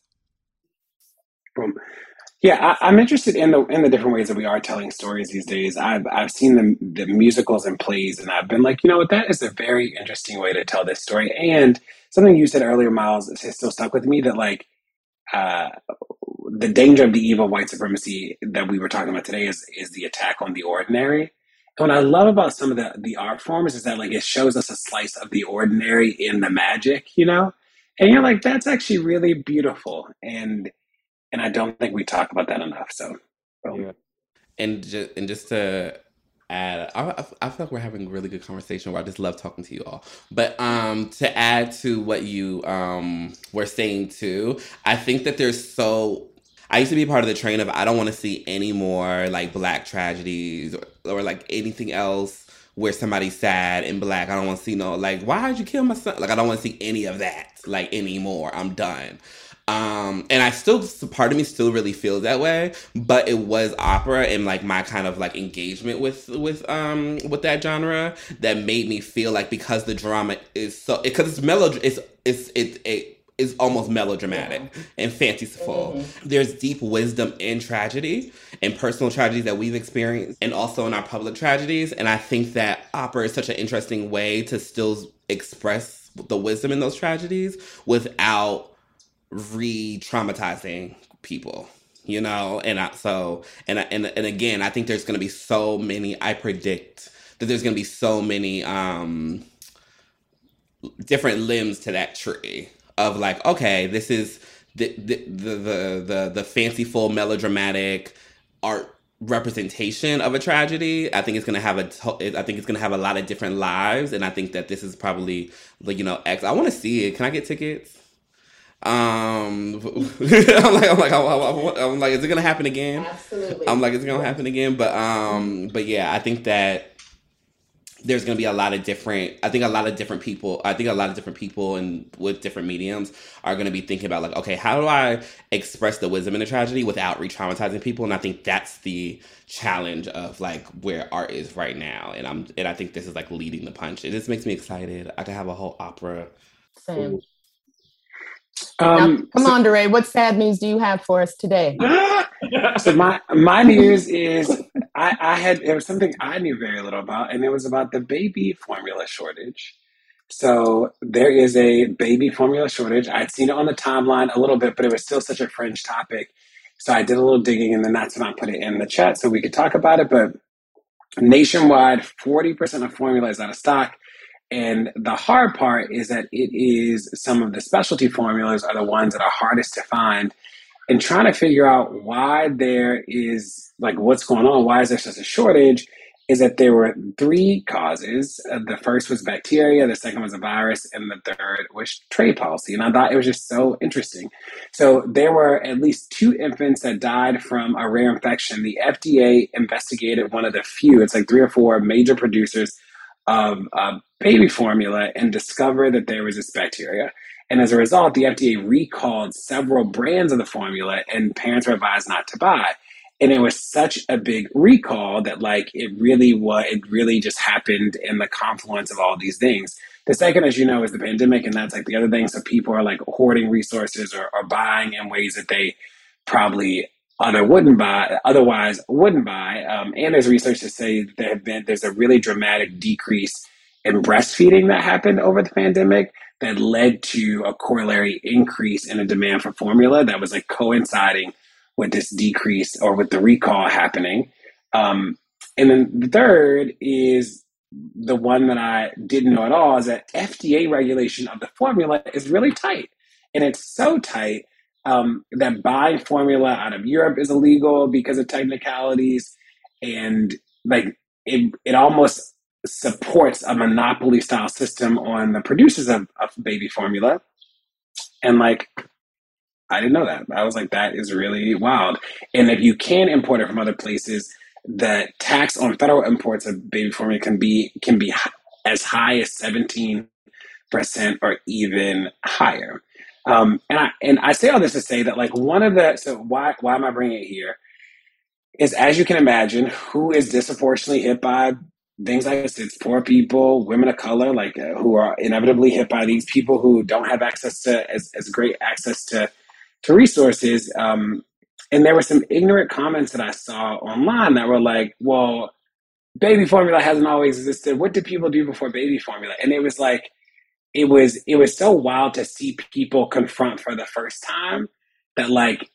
Boom. Yeah, I, I'm interested in the in the different ways that we are telling stories these days. I've I've seen the the musicals and plays, and I've been like, you know what, that is a very interesting way to tell this story. And something you said earlier, Miles, has still stuck with me, that like uh, the danger of the evil white supremacy that we were talking about today is is the attack on the ordinary. And what I love about some of the the art forms is that like it shows us a slice of the ordinary in the magic, you know, and you're like, that's actually really beautiful. And and I don't think we talk about that enough. So, well. Yeah. And just and just to add, I, I I feel like we're having a really good conversation. Where I just love talking to you all. But um, to add to what you um were saying too, I think that there's so. I used to be part of the train of I don't want to see any more like Black tragedies or, or like anything else where somebody's sad and Black. I don't want to see no like why did you kill my son? Like I don't want to see any of that like anymore. I'm done. Um, and I still, part of me still really feels that way, but it was opera and like my kind of like engagement with, with, um, with that genre that made me feel like because the drama is so, because it's mellow, it's, it's, it, it is almost melodramatic yeah. and fanciful. Mm-hmm. There's deep wisdom in tragedy and personal tragedies that we've experienced and also in our public tragedies. And I think that opera is such an interesting way to still express the wisdom in those tragedies without re-traumatizing people, you know. And I, so and and and again, I think there's going to be so many. I predict that there's going to be so many um, different limbs to that tree of like, okay, this is the the the the, the, the fanciful melodramatic art representation of a tragedy. I think it's going to have a to- I think it's going to have a lot of different lives, and I think that this is probably like, you know, X. I want to see it. Can I get tickets? Um, I'm like, I'm like, I'm, I'm like, is it gonna happen again? Absolutely. I'm like, is it gonna happen again? But um, but yeah, I think that there's gonna be a lot of different. I think a lot of different people. I think a lot of different people and with different mediums are gonna be thinking about like, okay, how do I express the wisdom in a tragedy without re-traumatizing people? And I think that's the challenge of like where art is right now. And I'm and I think this is like leading the punch. It just makes me excited. I could have a whole opera. Same. Um, now, come so, on, DeRay. What sad news do you have for us today? So my my news is I, I had it was something I knew very little about, and it was about the baby formula shortage. So there is a baby formula shortage. I'd seen it on the timeline a little bit, but it was still such a fringe topic. So I did a little digging, and then that's when I put it in the chat so we could talk about it. But nationwide, forty percent of formula is out of stock. And the hard part is that it is some of the specialty formulas are the ones that are hardest to find. And trying to figure out why there is, like, what's going on, why is there such a shortage, is that there were three causes. Uh, the first was bacteria, the second was a virus, and the third was trade policy. And I thought it was just so interesting. So there were at least two infants that died from a rare infection. The F D A investigated one of the few, it's like three or four major producers of uh, baby formula and discovered that there was this bacteria. And as a result, the F D A recalled several brands of the formula and parents were advised not to buy. And it was such a big recall that like it really was, it really just happened in the confluence of all these things. The second, as you know, is the pandemic, and that's like the other thing. So people are like hoarding resources or, or buying in ways that they probably other wouldn't buy, otherwise wouldn't buy. Um, and there's research to say that there have been there's a really dramatic decrease in breastfeeding that happened over the pandemic that led to a corollary increase in a demand for formula that was like coinciding with this decrease or with the recall happening. Um, and then the third is the one that I didn't know at all is that F D A regulation of the formula is really tight. And it's so tight um, that buying formula out of Europe is illegal because of technicalities. And like it, it almost supports a monopoly style system on the producers of, of baby formula. And like, I didn't know that. I was like, that is really wild. And if you can import it from other places, the tax on federal imports of baby formula can be can be as high as seventeen percent or even higher. Um, and I and I say all this to say that like one of the so why why am I bringing it here is, as you can imagine, who is disproportionately hit by things like this? It's poor people, women of color, like uh, who are inevitably hit by these people who don't have access to as, as great access to to resources. Um, and there were some ignorant comments that I saw online that were like, well, baby formula hasn't always existed. What did people do before baby formula? And it was like, it was, it was so wild to see people confront for the first time that like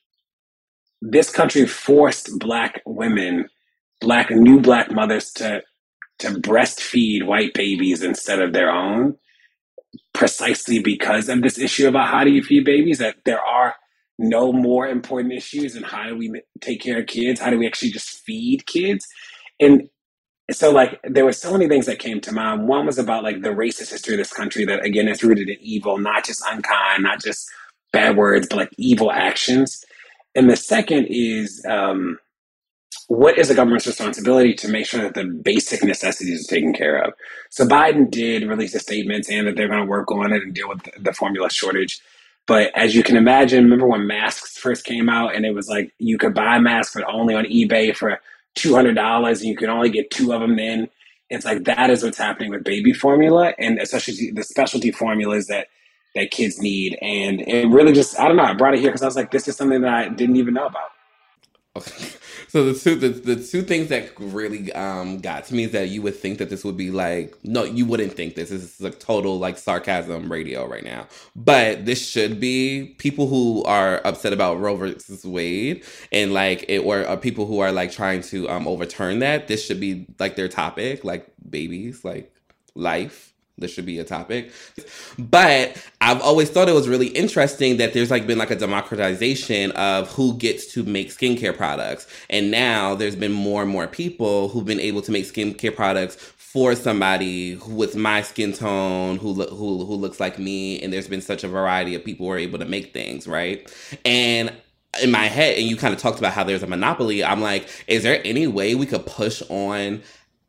this country forced Black women, Black, new Black mothers to, to breastfeed white babies instead of their own, precisely because of this issue about how do you feed babies, that there are no more important issues and how do we take care of kids? How do we actually just feed kids? And so like there were so many things that came to mind. One was about like the racist history of this country that again is rooted in evil, not just unkind, not just bad words, but like evil actions. And the second is um, what is the government's responsibility to make sure that the basic necessities are taken care of? So Biden did release a statement saying that they're going to work on it and deal with the, the formula shortage. But as you can imagine, remember when masks first came out and it was like you could buy a mask, but only on eBay for two hundred dollars and you could only get two of them then. It's like that is what's happening with baby formula and especially the specialty formulas that, that kids need. And it really just, I don't know, I brought it here because I was like, this is something that I didn't even know about. Okay. So the two the, the two things that really um got to me is that you would think that this would be like, no, you wouldn't think this. This is like total like sarcasm radio right now. But this should be people who are upset about Roe versus Wade and like it or, or people who are like trying to um overturn that. This should be like their topic, like babies, like life. This should be a topic. But I've always thought it was really interesting that there's like been like a democratization of who gets to make skincare products. And now there's been more and more people who've been able to make skincare products for somebody who with my skin tone, who lo- who who looks like me. And there's been such a variety of people who are able to make things, right? And in my head, and you kind of talked about how there's a monopoly, I'm like, is there any way we could push on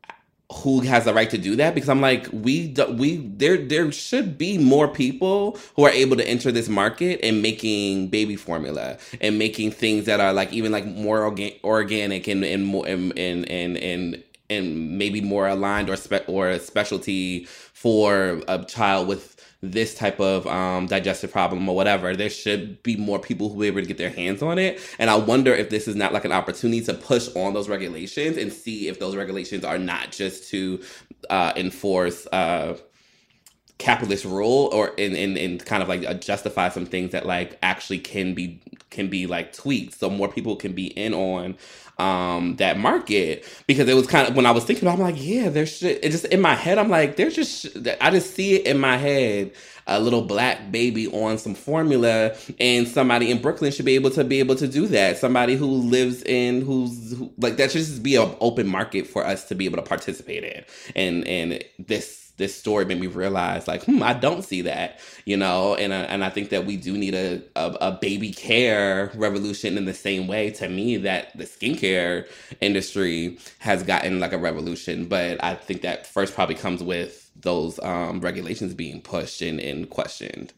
who has the right to do that? Because I'm like, we we there there should be more people who are able to enter this market and making baby formula and making things that are like even like more orga- organic and and more and and and and, and maybe more aligned or spe- or a specialty for a child with this type of um, digestive problem or whatever. There should be more people who are able to get their hands on it. And I wonder if this is not like an opportunity to push on those regulations and see if those regulations are not just to uh, enforce uh, capitalist rule or in, in, in kind of like uh, justify some things that like actually can be can be like tweaked so more people can be in on um that market. Because it was kind of when I was thinking about it, I'm like, yeah, there's shit. It just in my head, I'm like, there's just I just see it in my head, a little Black baby on some formula, and somebody in Brooklyn should be able to be able to do that. Somebody who lives in who's who, like that should just be an open market for us to be able to participate in. And and this this story made me realize, like, hmm, I don't see that, you know, and uh, and I think that we do need a, a a baby care revolution in the same way, to me, that the skincare industry has gotten like a revolution. But I think that first probably comes with those um, regulations being pushed and, and questioned.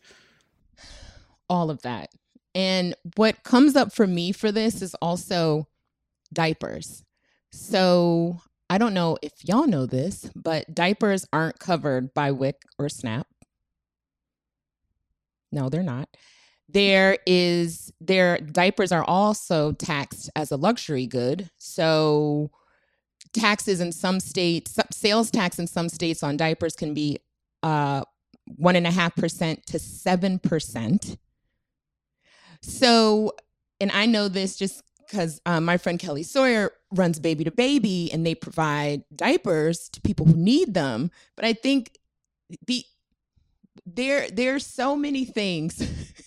All of that. And what comes up for me for this is also diapers. So I don't know if y'all know this, but diapers aren't covered by W I C or SNAP. No, they're not. There is their diapers are also taxed as a luxury good. So taxes in some states, sales tax in some states on diapers can be uh, one and a half percent to seven percent. So, and I know this just because um, my friend Kelly Sawyer runs Baby to Baby, and they provide diapers to people who need them. But I think the there there's so many things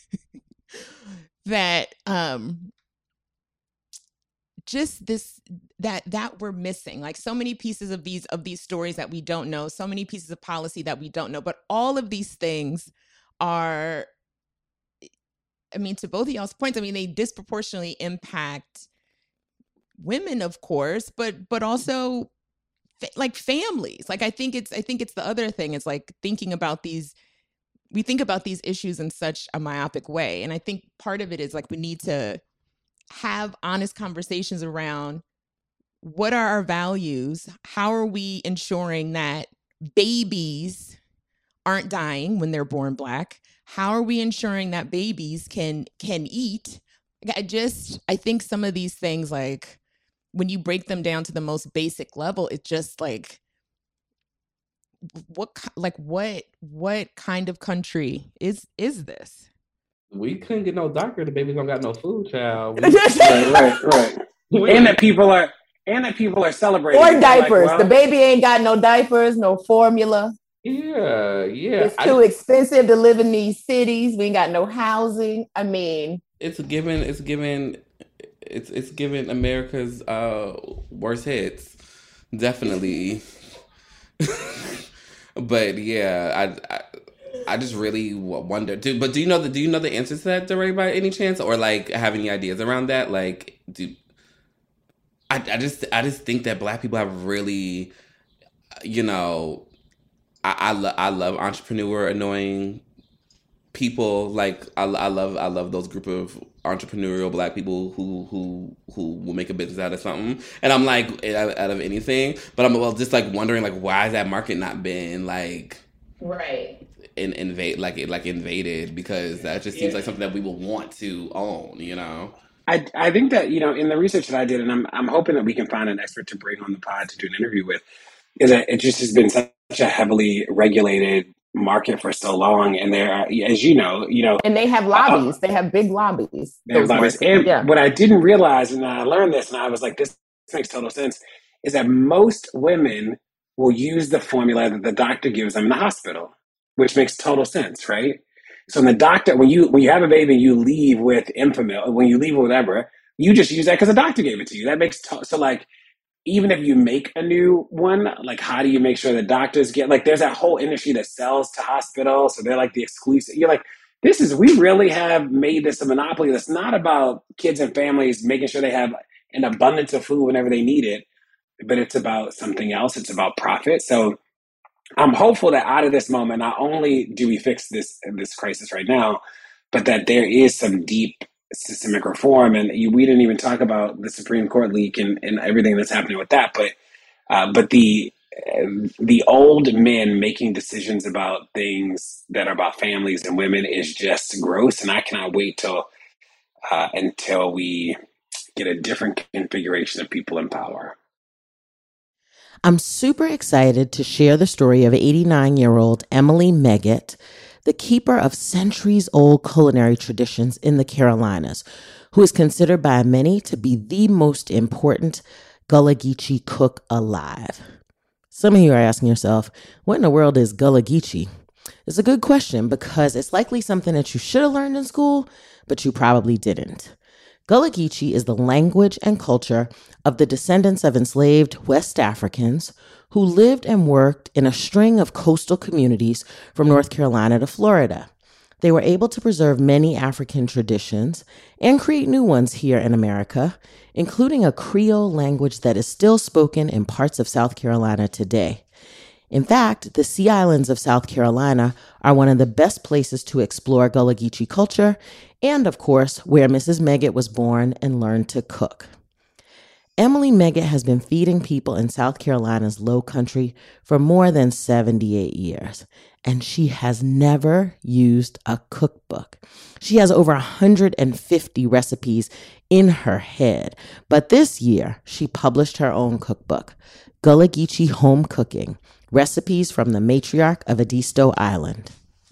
that um, just this that that we're missing, like so many pieces of these of these stories that we don't know, so many pieces of policy that we don't know. But all of these things are, I mean, to both of y'all's points, I mean, they disproportionately impact women, of course, but but also fa- like families. Like I think it's I think it's the other thing is like thinking about these. We think about these issues in such a myopic way, and I think part of it is like we need to have honest conversations around what are our values, how are we ensuring that babies aren't dying when they're born Black. How are we ensuring that babies can can eat? I just, I think some of these things, like when you break them down to the most basic level, it's just like, what, like what, what kind of country is is this? We couldn't get no doctor. The babies don't got no food, child. We, right, right, right. And that people are, and that people are celebrating. Or diapers. Like, well, the baby ain't got no diapers, no formula. Yeah, yeah. It's too I, expensive to live in these cities. We ain't got no housing. I mean, it's given. It's given. It's it's given America's uh, worst hits, definitely. But yeah, I, I I just really wonder. Do, but do you know the do you know the answers to that, DeRay, by any chance, or like have any ideas around that? Like, do I I just I just think that Black people have really, you know. I I, lo- I love entrepreneur annoying people. Like I, I love I love those group of entrepreneurial Black people who who who will make a business out of something. And I'm like out, out of anything. But I'm well just like wondering like why has that market not been like right. in invade like it like invaded, because that just seems like something that we will want to own. You know. I I think that, you know, in the research that I did, and I'm I'm hoping that we can find an expert to bring on the pod to do an interview with, is that it just has been such a heavily regulated market for so long, and there are, as you know, you know, And they have lobbies. Uh, they have big lobbies. They have lobbies. And yeah. What I didn't realize, and I learned this, and I was like, this makes total sense, is that most women will use the formula that the doctor gives them in the hospital, which makes total sense, right? So when the doctor, when you when you have a baby, you leave with Enfamil, when you leave with whatever, you just use that because the doctor gave it to you. That makes to- so like. Even if you make a new one, like how do you make sure the doctors get, like there's that whole industry that sells to hospitals. So they're like the exclusive, you're like, this is, we really have made this a monopoly that's not about kids and families making sure they have an abundance of food whenever they need it, but it's about something else. It's about profit. So I'm hopeful that out of this moment, not only do we fix this, this crisis right now, but that there is some deep systemic reform. And you, we didn't even talk about the Supreme Court leak and, and everything that's happening with that. But uh, but the uh, the old men making decisions about things that are about families and women is just gross. And I cannot wait till uh, until we get a different configuration of people in power. I'm super excited to share the story of eighty-nine-year-old Emily Meggitt, the keeper of centuries-old culinary traditions in the Carolinas, who is considered by many to be the most important Gullah Geechee cook alive. Some of you are asking yourself, what in the world is Gullah Geechee? It's a good question because it's likely something that you should have learned in school, but you probably didn't. Gullah Geechee is the language and culture of the descendants of enslaved West Africans who lived and worked in a string of coastal communities from North Carolina to Florida. They were able to preserve many African traditions and create new ones here in America, including a Creole language that is still spoken in parts of South Carolina today. In fact, the Sea Islands of South Carolina are one of the best places to explore Gullah Geechee culture and, of course, where Missus Meggitt was born and learned to cook. Emily Meggitt has been feeding people in South Carolina's Low Country for more than seventy-eight years, and she has never used a cookbook. She has over one hundred fifty recipes in her head, but this year she published her own cookbook, Gullah Geechee Home Cooking, Recipes from the Matriarch of Edisto Island.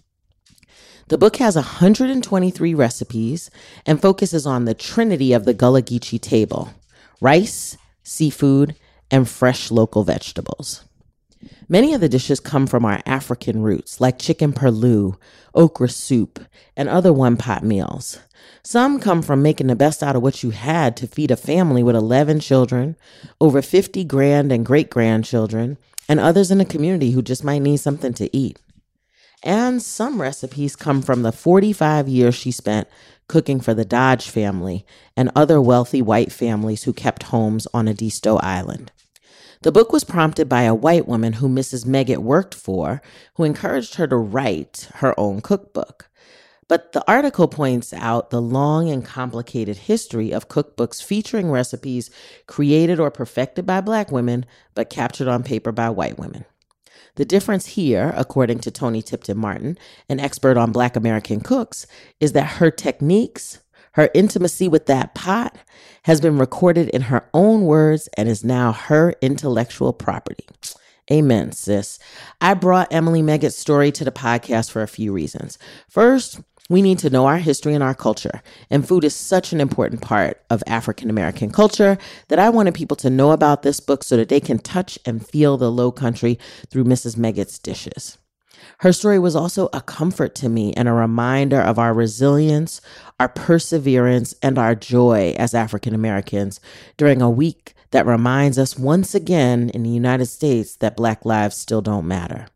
The book has one hundred twenty-three recipes and focuses on the trinity of the Gullah Geechee table: rice, seafood, and fresh local vegetables. Many of the dishes come from our African roots, like chicken purloo, okra soup, and other one-pot meals. Some come from making the best out of what you had to feed a family with eleven children, over fifty grand and great-grandchildren, and others in the community who just might need something to eat. And some recipes come from the forty-five years she spent cooking for the Dodge family and other wealthy white families who kept homes on Edisto Island. The book was prompted by a white woman who Missus Meggitt worked for, who encouraged her to write her own cookbook. But the article points out the long and complicated history of cookbooks featuring recipes created or perfected by Black women, but captured on paper by white women. The difference here, according to Toni Tipton Martin, an expert on Black American cooks, is that her techniques, her intimacy with that pot, has been recorded in her own words and is now her intellectual property. Amen, sis. I brought Emily Meggitt's story to the podcast for a few reasons. First, we need to know our history and our culture, and food is such an important part of African American culture that I wanted people to know about this book so that they can touch and feel the Low Country through Missus Meggitt's dishes. Her story was also a comfort to me and a reminder of our resilience, our perseverance, and our joy as African Americans during a week that reminds us once again in the United States that Black lives still don't matter.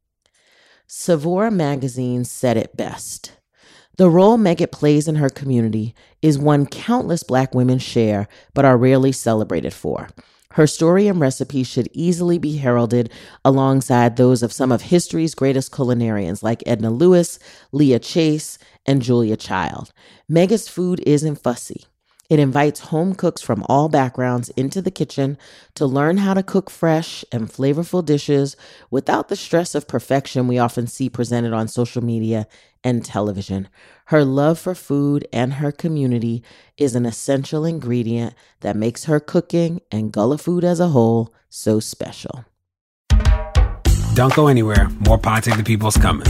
Savora magazine said it best. The role Meggitt plays in her community is one countless Black women share but are rarely celebrated for. Her story and recipes should easily be heralded alongside those of some of history's greatest culinarians like Edna Lewis, Leah Chase, and Julia Child. Meggitt's food isn't fussy. It invites home cooks from all backgrounds into the kitchen to learn how to cook fresh and flavorful dishes without the stress of perfection we often see presented on social media and television. Her love for food and her community is an essential ingredient that makes her cooking and Gullah food as a whole so special. Don't go anywhere. More Pod Save the People's coming.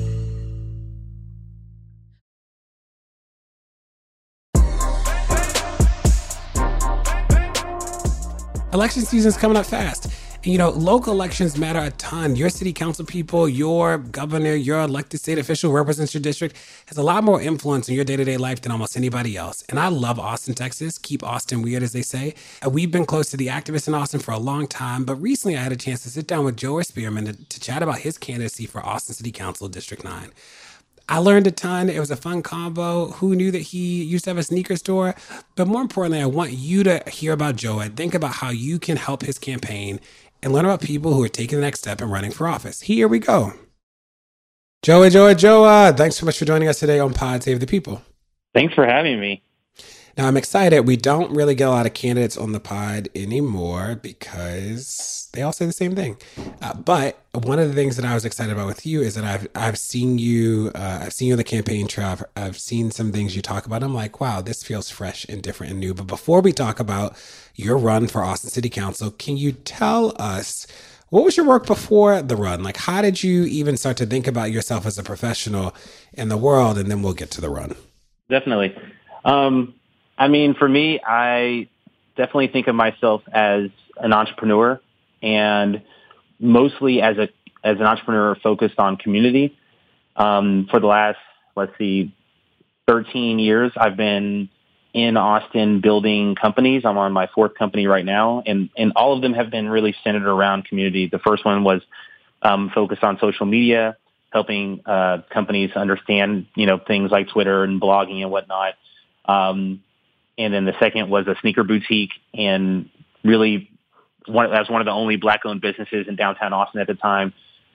Election season's coming up fast. And, you know, local elections matter a ton. Your city council people, your governor, your elected state official who represents your district has a lot more influence in your day-to-day life than almost anybody else. And I love Austin, Texas. Keep Austin weird, as they say. And we've been close to the activists in Austin for a long time, but recently I had a chance to sit down with Joey Spearman to, to chat about his candidacy for Austin City Council District nine. I learned a ton. It was a fun combo. Who knew that he used to have a sneaker store? But more importantly, I want you to hear about Joey, think about how you can help his campaign, and learn about people who are taking the next step and running for office. Here we go. Joey, Joey, Joey, thanks so much for joining us today on Pod Save the People. Thanks for having me. Now, I'm excited. We don't really get a lot of candidates on the pod anymore because they all say the same thing. Uh, but one of the things that I was excited about with you is that I've I've seen you, uh, I've seen you on the campaign trail. I've, I've seen some things you talk about. I'm like, wow, this feels fresh and different and new. But before we talk about your run for Austin City Council, can you tell us, what was your work before the run? Like, how did you even start to think about yourself as a professional in the world? And then we'll get to the run. Definitely. Um, I mean, for me, I definitely think of myself as an entrepreneur, and mostly as a as an entrepreneur focused on community. Um, for the last, let's see, thirteen years, I've been in Austin building companies. I'm on my fourth company right now, and, and all of them have been really centered around community. The first one was um, focused on social media, helping uh, companies understand, you know, things like Twitter and blogging and whatnot. Um, and then the second was a sneaker boutique, and really one, that was one of the only Black-owned businesses in downtown Austin at the time.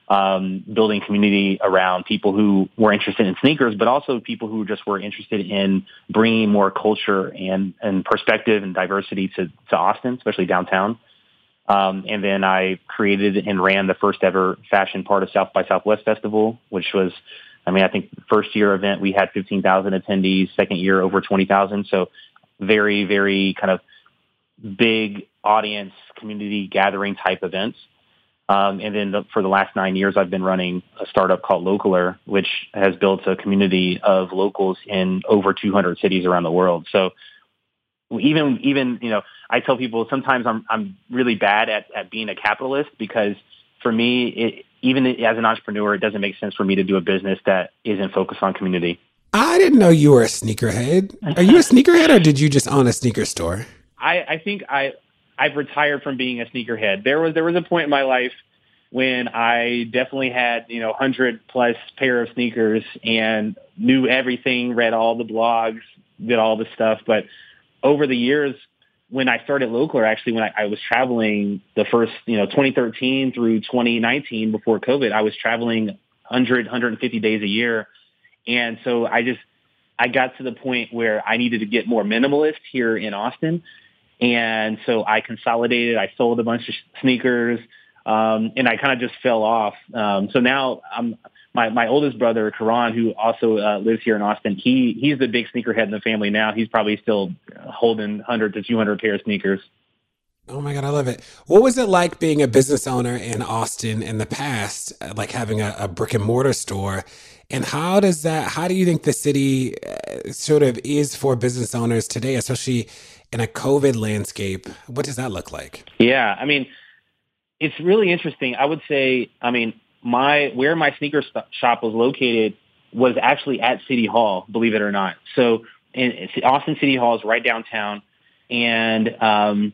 um, building community around people who were interested in sneakers, but also people who just were interested in bringing more culture and, and perspective and diversity to, to Austin, especially downtown. Um, and then I created and ran the first ever fashion part of South by Southwest Festival, which was, I mean, I think the first year event, we had fifteen thousand attendees, second year over twenty thousand. So very, very kind of big audience, community gathering type events. Um, and then the, for the last nine years, I've been running a startup called Localer, which has built a community of locals in over two hundred cities around the world. So even, even, you know, I tell people sometimes I'm, I'm really bad at, at being a capitalist, because for me, it, even as an entrepreneur, it doesn't make sense for me to do a business that isn't focused on community. I didn't know you were a sneakerhead. Are you a sneakerhead, or did you just own a sneaker store? I, I think I, I've retired from being a sneakerhead. There was there was a point in my life when I definitely had, you know, one hundred plus pair of sneakers and knew everything, read all the blogs, did all the stuff. But over the years, when I started Localer, actually, when I, I was traveling the first, you know, twenty thirteen through twenty nineteen before COVID, I was traveling one hundred, one hundred fifty days a year. And so I just, I got to the point where I needed to get more minimalist here in Austin. And so I consolidated, I sold a bunch of sneakers, um, and I kind of just fell off. Um, so now I'm, my, my oldest brother, Karan, who also uh, lives here in Austin, he he's the big sneakerhead in the family now. He's probably still holding one hundred to two hundred pair of sneakers. Oh my God, I love it. What was it like being a business owner in Austin in the past, like having a, a brick and mortar store? And how does that, how do you think the city uh, sort of is for business owners today, especially in a COVID landscape? What does that look like? Yeah, I mean, it's really interesting. I would say, I mean, my where my sneaker shop was located was actually at City Hall, believe it or not. So in, Austin City Hall is right downtown, and um,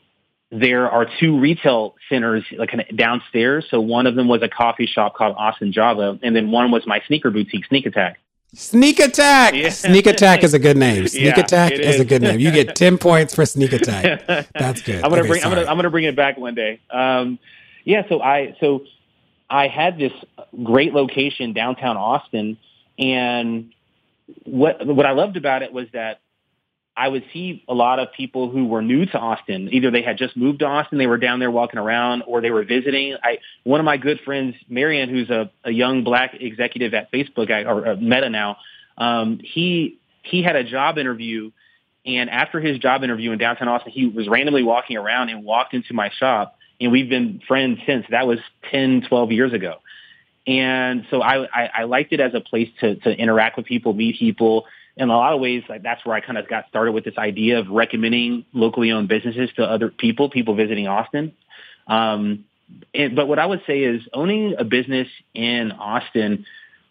there are two retail centers like downstairs. So one of them was a coffee shop called Austin Java, and then one was my sneaker boutique, Sneak Attack. Sneak Attack! Yeah. Sneak Attack is a good name. Sneak yeah, Attack is. is a good name. You get ten points for Sneak Attack. That's good. I'm gonna okay, bring. sorry. I'm gonna. I'm gonna bring it back one day. Um, yeah. So I. So I had this great location downtown Austin, and what what I loved about it was that I would see a lot of people who were new to Austin. Either they had just moved to Austin, they were down there walking around, or they were visiting. I, one of my good friends, Marion, who's a, a young black executive at Facebook, or Meta now, um, he he had a job interview, and after his job interview in downtown Austin, he was randomly walking around and walked into my shop, and we've been friends since. That was ten, twelve years ago. And so I, I, I liked it as a place to, to interact with people, meet people. In a lot of ways, like that's where I kind of got started with this idea of recommending locally owned businesses to other people, people visiting Austin. Um, and, but what I would say is owning a business in Austin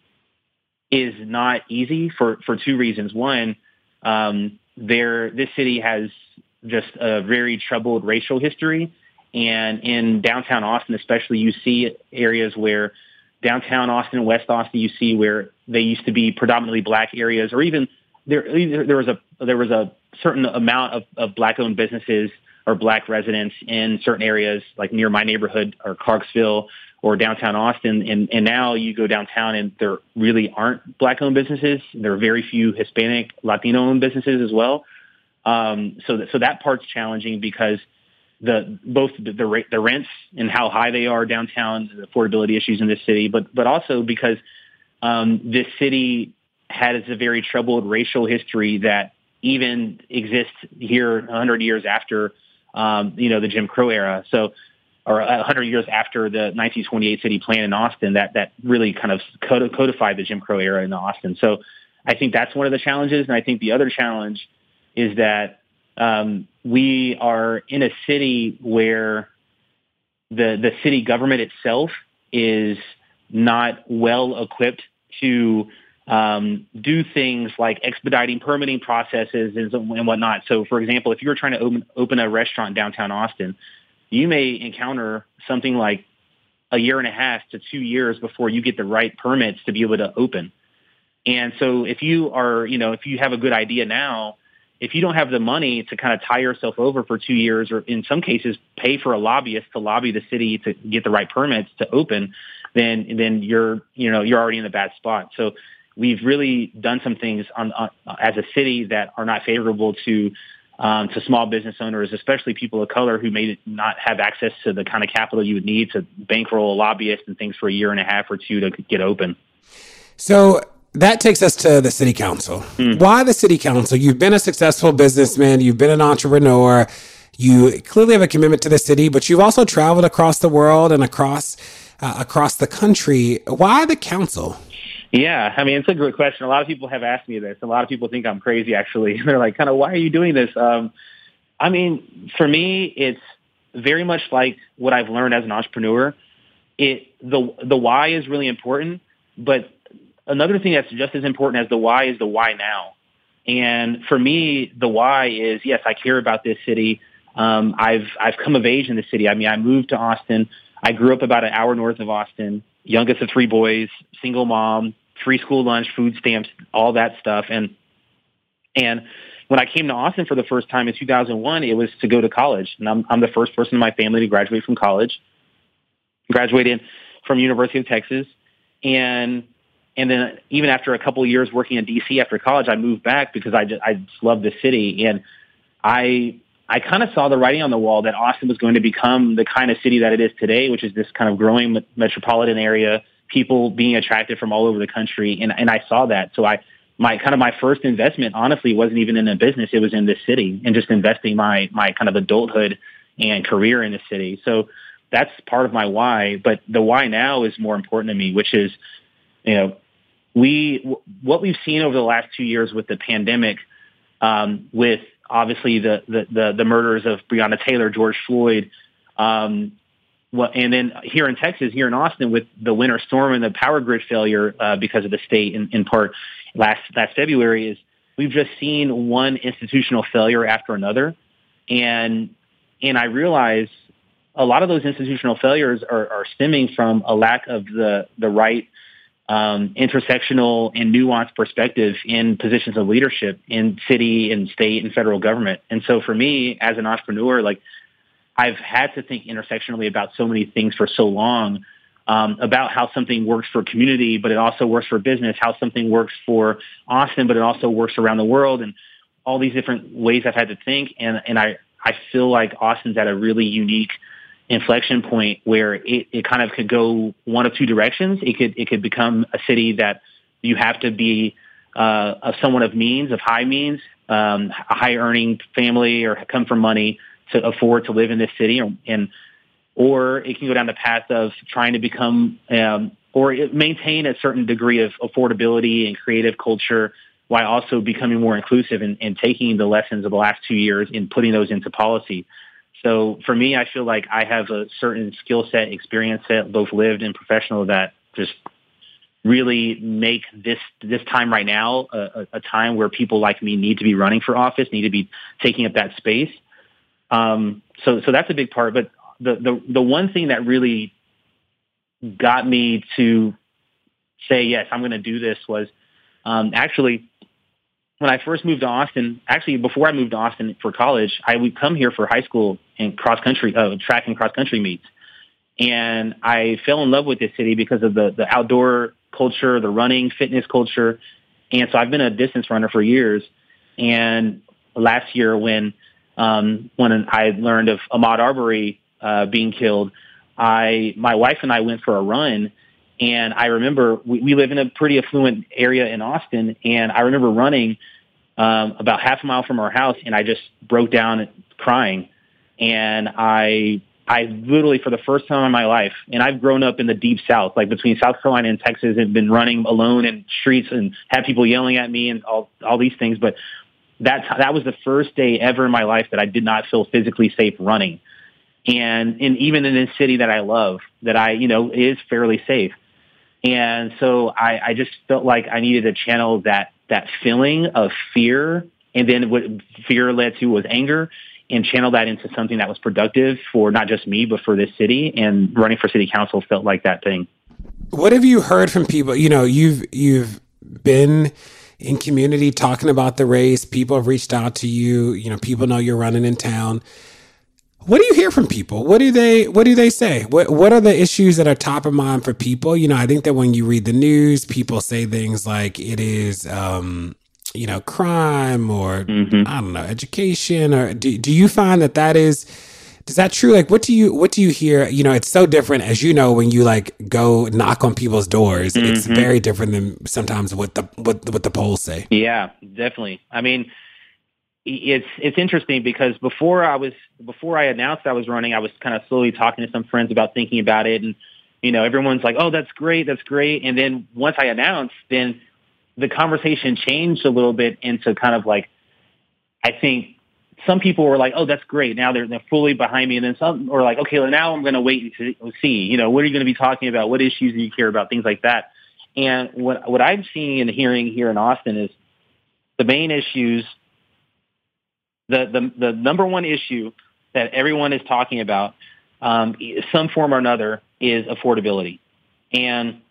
is not easy for, for two reasons. One, um, there this city has just a very troubled racial history. And in downtown Austin, especially, you see areas where downtown Austin, West Austin, you see where they used to be predominantly black areas, or even there, there was a there was a certain amount of, of black-owned businesses or black residents in certain areas, like near my neighborhood or Clarksville or downtown Austin. And, and now you go downtown and there really aren't black-owned businesses. There are very few Hispanic, Latino-owned businesses as well. Um, so that, so that part's challenging because the both the the, the rents and how high they are downtown, the affordability issues in this city, but but also because um, this city has a very troubled racial history that even exists here one hundred years after um, you know the Jim Crow era. So, or one hundred years after the nineteen twenty-eight city plan in Austin, that that really kind of codified the Jim Crow era in Austin. So, I think that's one of the challenges, and I think the other challenge is that Um, we are in a city where the the city government itself is not well equipped to um, do things like expediting permitting processes and, and whatnot. So, for example, if you were trying to open, open a restaurant downtown Austin, you may encounter something like a year and a half to two years before you get the right permits to be able to open. And so if you are, you know, if you have a good idea now, if you don't have the money to kind of tie yourself over for two years or in some cases pay for a lobbyist to lobby the city to get the right permits to open, then then you're you know you're already in a bad spot. So we've really done some things on, on as a city that are not favorable to um, to small business owners, especially people of color who may not have access to the kind of capital you would need to bankroll a lobbyist and things for a year and a half or two to get open. So that takes us to the city council. Mm. Why the city council? You've been a successful businessman. You've been an entrepreneur. You clearly have a commitment to the city, but you've also traveled across the world and across uh, across the country. Why the council? Yeah, I mean, it's a great question. A lot of people have asked me this. A lot of people think I'm crazy, actually. They're like, kind of, why are you doing this? Um, I mean, for me, it's very much like what I've learned as an entrepreneur. It the the why is really important, but another thing that's just as important as the why is the why now. And for me, the why is, yes, I care about this city. Um, I've I've come of age in the city. I mean, I moved to Austin. I grew up about an hour north of Austin, youngest of three boys, single mom, free school lunch, food stamps, all that stuff. And and when I came to Austin for the first time in two thousand one, it was to go to college. And I'm, I'm the first person in my family to graduate from college. Graduated from University of Texas. And and then even after a couple of years working in D C after college, I moved back because I just, I just love the city. And I I kind of saw the writing on the wall that Austin was going to become the kind of city that it is today, which is this kind of growing metropolitan area, people being attracted from all over the country. And, and I saw that. So I, my kind of my first investment, honestly, wasn't even in a business. It was in this city and just investing my, my kind of adulthood and career in the city. So that's part of my why. But the why now is more important to me, which is, you know, we, what we've seen over the last two years with the pandemic, um, with obviously the, the, the, the murders of Breonna Taylor, George Floyd, um, well, and then here in Texas, here in Austin, with the winter storm and the power grid failure uh, because of the state, in, in part last last February, is we've just seen one institutional failure after another, and and I realize a lot of those institutional failures are, are stemming from a lack of the the right um, intersectional and nuanced perspective in positions of leadership in city and state and federal government. And so, for me as an entrepreneur, like, I've had to think intersectionally about so many things for so long, um, about how something works for community, but it also works for business, how something works for Austin, but it also works around the world, and all these different ways I've had to think. And, and I, I feel like Austin's at a really unique inflection point where it, it kind of could go one of two directions. It could, it could become a city that you have to be uh, of someone of means, of high means, um, a high earning family, or come from money to afford to live in this city, or, and or it can go down the path of trying to become um, or maintain a certain degree of affordability and creative culture while also becoming more inclusive and, and taking the lessons of the last two years and putting those into policy. So for me, I feel like I have a certain skill set, experience set, both lived and professional, that just really make this this time right now a, a time where people like me need to be running for office, need to be taking up that space. Um, so, so that's a big part. But the, the, the one thing that really got me to say, yes, I'm going to do this was, um, actually when I first moved to Austin, actually before I moved to Austin for college, I would come here for high school and cross country, uh, track and cross country meets. And I fell in love with this city because of the, the outdoor culture, the running fitness culture. And so I've been a distance runner for years. And last year when, Um, when I learned of Ahmaud Arbery uh, being killed, I, my wife and I went for a run, and I remember we, we live in a pretty affluent area in Austin, and I remember running um, about half a mile from our house, and I just broke down crying, and I, I literally for the first time in my life, and I've grown up in the deep South, like between South Carolina and Texas, and been running alone in streets and had people yelling at me and all all these things, but That that was the first day ever in my life that I did not feel physically safe running, and and even in this city that I love, that I you know is fairly safe, and so I, I just felt like I needed to channel that that feeling of fear, and then what fear led to was anger, and channel that into something that was productive for not just me but for this city. And running for city council felt like that thing. What have you heard from people? You know, you've you've been in community talking about the race. People have reached out to you. You know, people know you're running in town. What do you hear from people? What do they What do they say? What What are the issues that are top of mind for people? You know, I think that when you read the news, people say things like it is, um, you know, crime or Mm-hmm. I don't know, education. Or do do you find that that is is that true? Like, what do you what do you hear? You know, it's so different, as you know, when you like go knock on people's doors. Mm-hmm. It's very different than sometimes what the what what the polls say. Yeah, definitely. I mean, it's it's interesting because before I was before I announced I was running, I was kind of slowly talking to some friends about thinking about it, and you know, everyone's like, "Oh, that's great, that's great." And then once I announced, then the conversation changed a little bit into kind of like, I think some people were like, "Oh, that's great." Now they're they're fully behind me, and then some were like, "Okay, well, now I'm going to wait and see. You know, what are you going to be talking about? What issues do you care about? Things like that." And what what I'm seeing and hearing here in Austin is the main issues. The, the the number one issue that everyone is talking about, um, some form or another, is affordability. And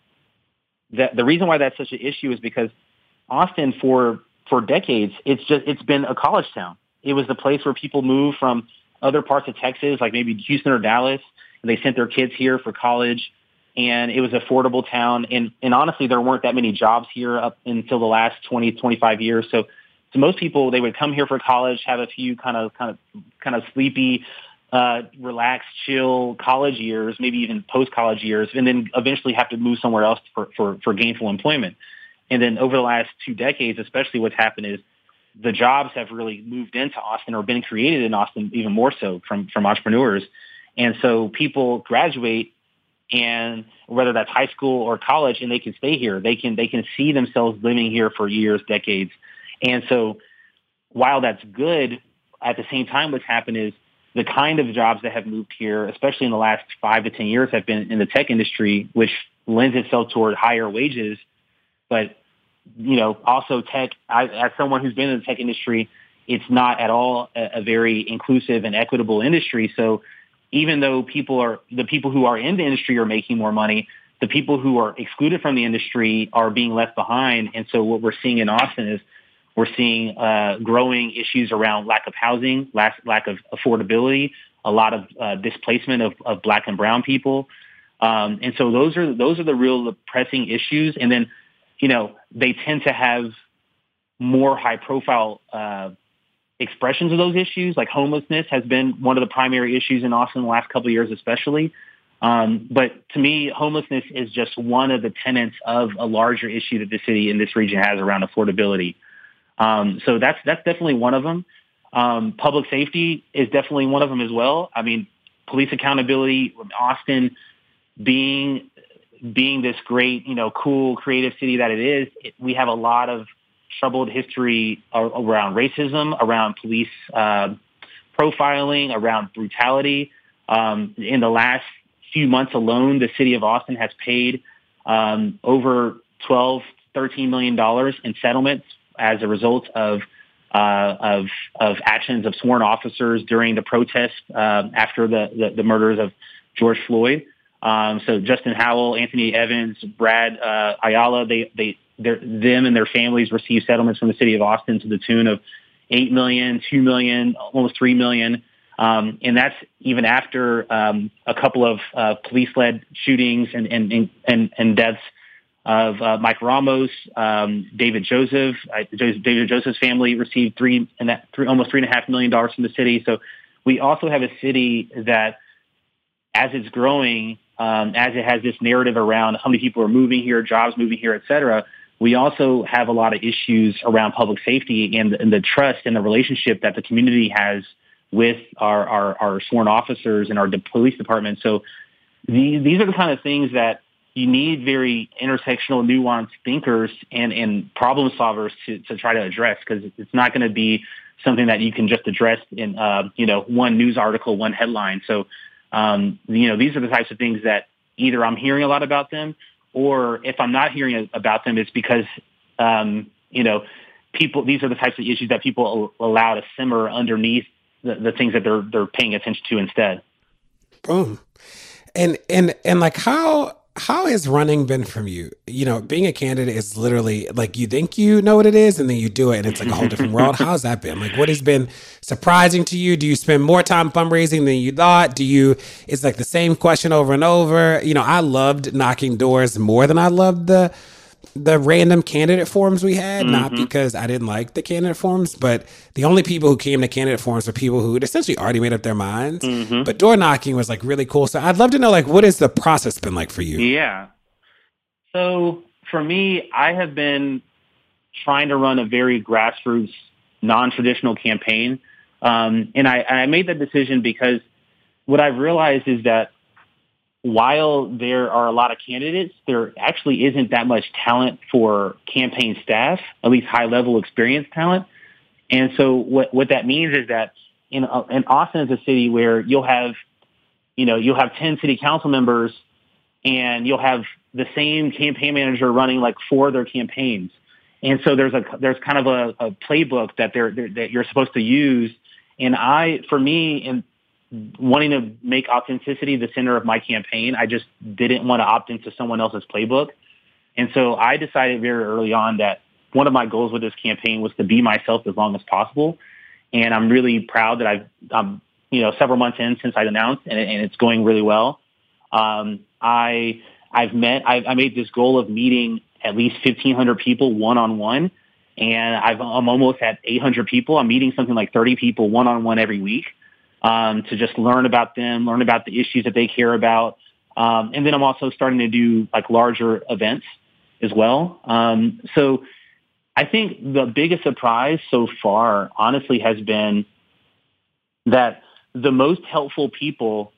the, the reason why that's such an issue is because Austin, for for decades, it's just it's been a college town. It was the place where people moved from other parts of Texas, like maybe Houston or Dallas, and they sent their kids here for college. And it was an affordable town. And, and honestly, there weren't that many jobs here up until the last twenty, twenty-five years. So So most people, they would come here for college, have a few kind of kind of kind of sleepy, uh, relaxed, chill college years, maybe even post-college years, and then eventually have to move somewhere else for, for, for gainful employment. And then over the last two decades, especially what's happened is the jobs have really moved into Austin or been created in Austin even more so from, from entrepreneurs. And so people graduate, and whether that's high school or college, and they can stay here. They can they can see themselves living here for years, decades. And so while that's good, at the same time, what's happened is the kind of jobs that have moved here, especially in the last five to ten years, have been in the tech industry, which lends itself toward higher wages. But, you know, also tech, I, as someone who's been in the tech industry, it's not at all a, a very inclusive and equitable industry. So even though people are, the people who are in the industry are making more money, the people who are excluded from the industry are being left behind. And so what we're seeing in Austin is, we're seeing uh, growing issues around lack of housing, lack, lack of affordability, a lot of uh, displacement of, of Black and brown people. Um, and so those are those are the real pressing issues. And then, you know, they tend to have more high-profile uh, expressions of those issues, like homelessness has been one of the primary issues in Austin the last couple of years especially. Um, but to me, homelessness is just one of the tenets of a larger issue that the city in this region has around affordability. Um, so that's that's definitely one of them. Um, public safety is definitely one of them as well. I mean, police accountability, Austin being being this great, you know, cool, creative city that it is, it, we have a lot of troubled history around racism, around police uh, profiling, around brutality. Um, in the last few months alone, the city of Austin has paid um, over twelve, thirteen million dollars in settlements as a result of uh, of of actions of sworn officers during the protest uh, after the, the the murders of George Floyd. Um, so Justin Howell, Anthony Evans, Brad uh, Ayala, they they them and their families received settlements from the city of Austin to the tune of eight million, two million, almost three million, um, and that's even after um, a couple of uh, police-led shootings and and and, and deaths of uh, Mike Ramos, um, David Joseph. Uh, David Joseph's family received three and that three, almost three and a half million dollars from the city. So we also have a city that, as it's growing, um, as it has this narrative around how many people are moving here, jobs moving here, et cetera, we also have a lot of issues around public safety and, and the trust and the relationship that the community has with our, our, our sworn officers and our de- police department. So these, these are the kind of things that you need very intersectional, nuanced thinkers and, and problem solvers to, to try to address, because it's not going to be something that you can just address in, uh, you know, one news article, one headline. So, um, you know, these are the types of things that either I'm hearing a lot about them, or if I'm not hearing about them, it's because, um, you know, people, these are the types of issues that people allow to simmer underneath the, the things that they're, they're paying attention to instead. Boom. And, and, and like how, how has running been from you? You know, being a candidate is literally like you think you know what it is and then you do it and it's like a whole different world. How's that been? Like, what has been surprising to you? Do you spend more time fundraising than you thought? Do you, it's like the same question over and over. You know, I loved knocking doors more than I loved the, the random candidate forums we had, mm-hmm. not because I didn't like the candidate forums, but the only people who came to candidate forums were people who had essentially already made up their minds. Mm-hmm. But door knocking was like really cool. So I'd love to know, like, what has the process been like for you? Yeah. So for me, I have been trying to run a very grassroots, non-traditional campaign. Um, and I, I made that decision because what I've realized is that while there are a lot of candidates, there actually isn't that much talent for campaign staff, at least high-level experienced talent. And so what, what that means is that in, uh, in Austin is a city where you'll have, you know, you'll have ten city council members and you'll have the same campaign manager running like four of their campaigns. And so there's a, there's kind of a, a playbook that they're, they're, that you're supposed to use. And I, for me, in wanting to make authenticity the center of my campaign, I just didn't want to opt into someone else's playbook. And so I decided very early on that one of my goals with this campaign was to be myself as long as possible. And I'm really proud that I've, I'm, you know, several months in since I announced, and, and it's going really well. Um, I, I've met, I've, I made this goal of meeting at least fifteen hundred people one-on-one. And I've, I'm almost at eight hundred people. I'm meeting something like thirty people one-on-one every week. Um, to just learn about them, learn about the issues that they care about. Um, and then I'm also starting to do like larger events as well. Um, so I think the biggest surprise so far, honestly, has been that the most helpful people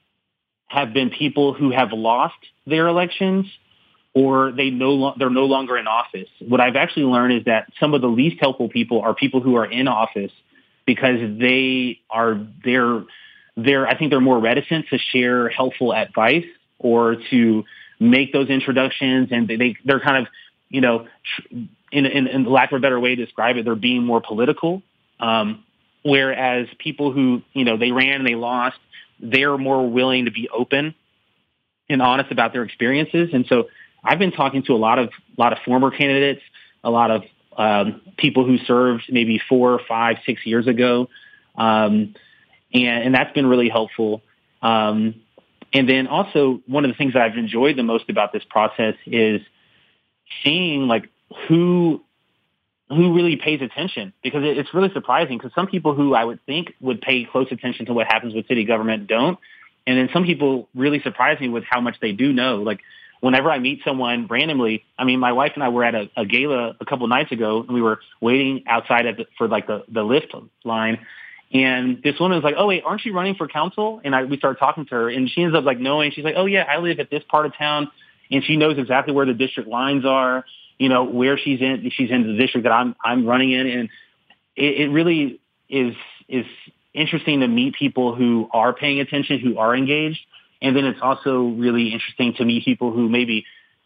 have been people who have lost their elections or they no lo- they're no longer in office. What I've actually learned is that some of the least helpful people are people who are in office because they are, they're, they're, I think they're more reticent to share helpful advice or to make those introductions. And they, they're kind of, you know, in, in, in lack of a better way to describe it, they're being more political. Um, whereas people who, you know, they ran and they lost, they're more willing to be open and honest about their experiences. And so I've been talking to a lot of, a lot of former candidates, a lot of, Um, people who served maybe four, five, six years ago. Um, and, and that's been really helpful. Um, and then also one of the things that I've enjoyed the most about this process is seeing like who, who really pays attention, because it, it's really surprising because some people who I would think would pay close attention to what happens with city government don't. And then some people really surprise me with how much they do know. Like, whenever I meet someone randomly, I mean, my wife and I were at a, a gala a couple of nights ago, and we were waiting outside at the, for like the, the lift line. And this woman was like, "Oh, wait, aren't you running for council?" And I, we started talking to her, and she ends up like knowing. She's like, "Oh, yeah, I live at this part of town," and she knows exactly where the district lines are. You know, where she's in. She's in the district that I'm I'm running in, and it, it really is is interesting to meet people who are paying attention, who are engaged. And then it's also really interesting to meet people who maybe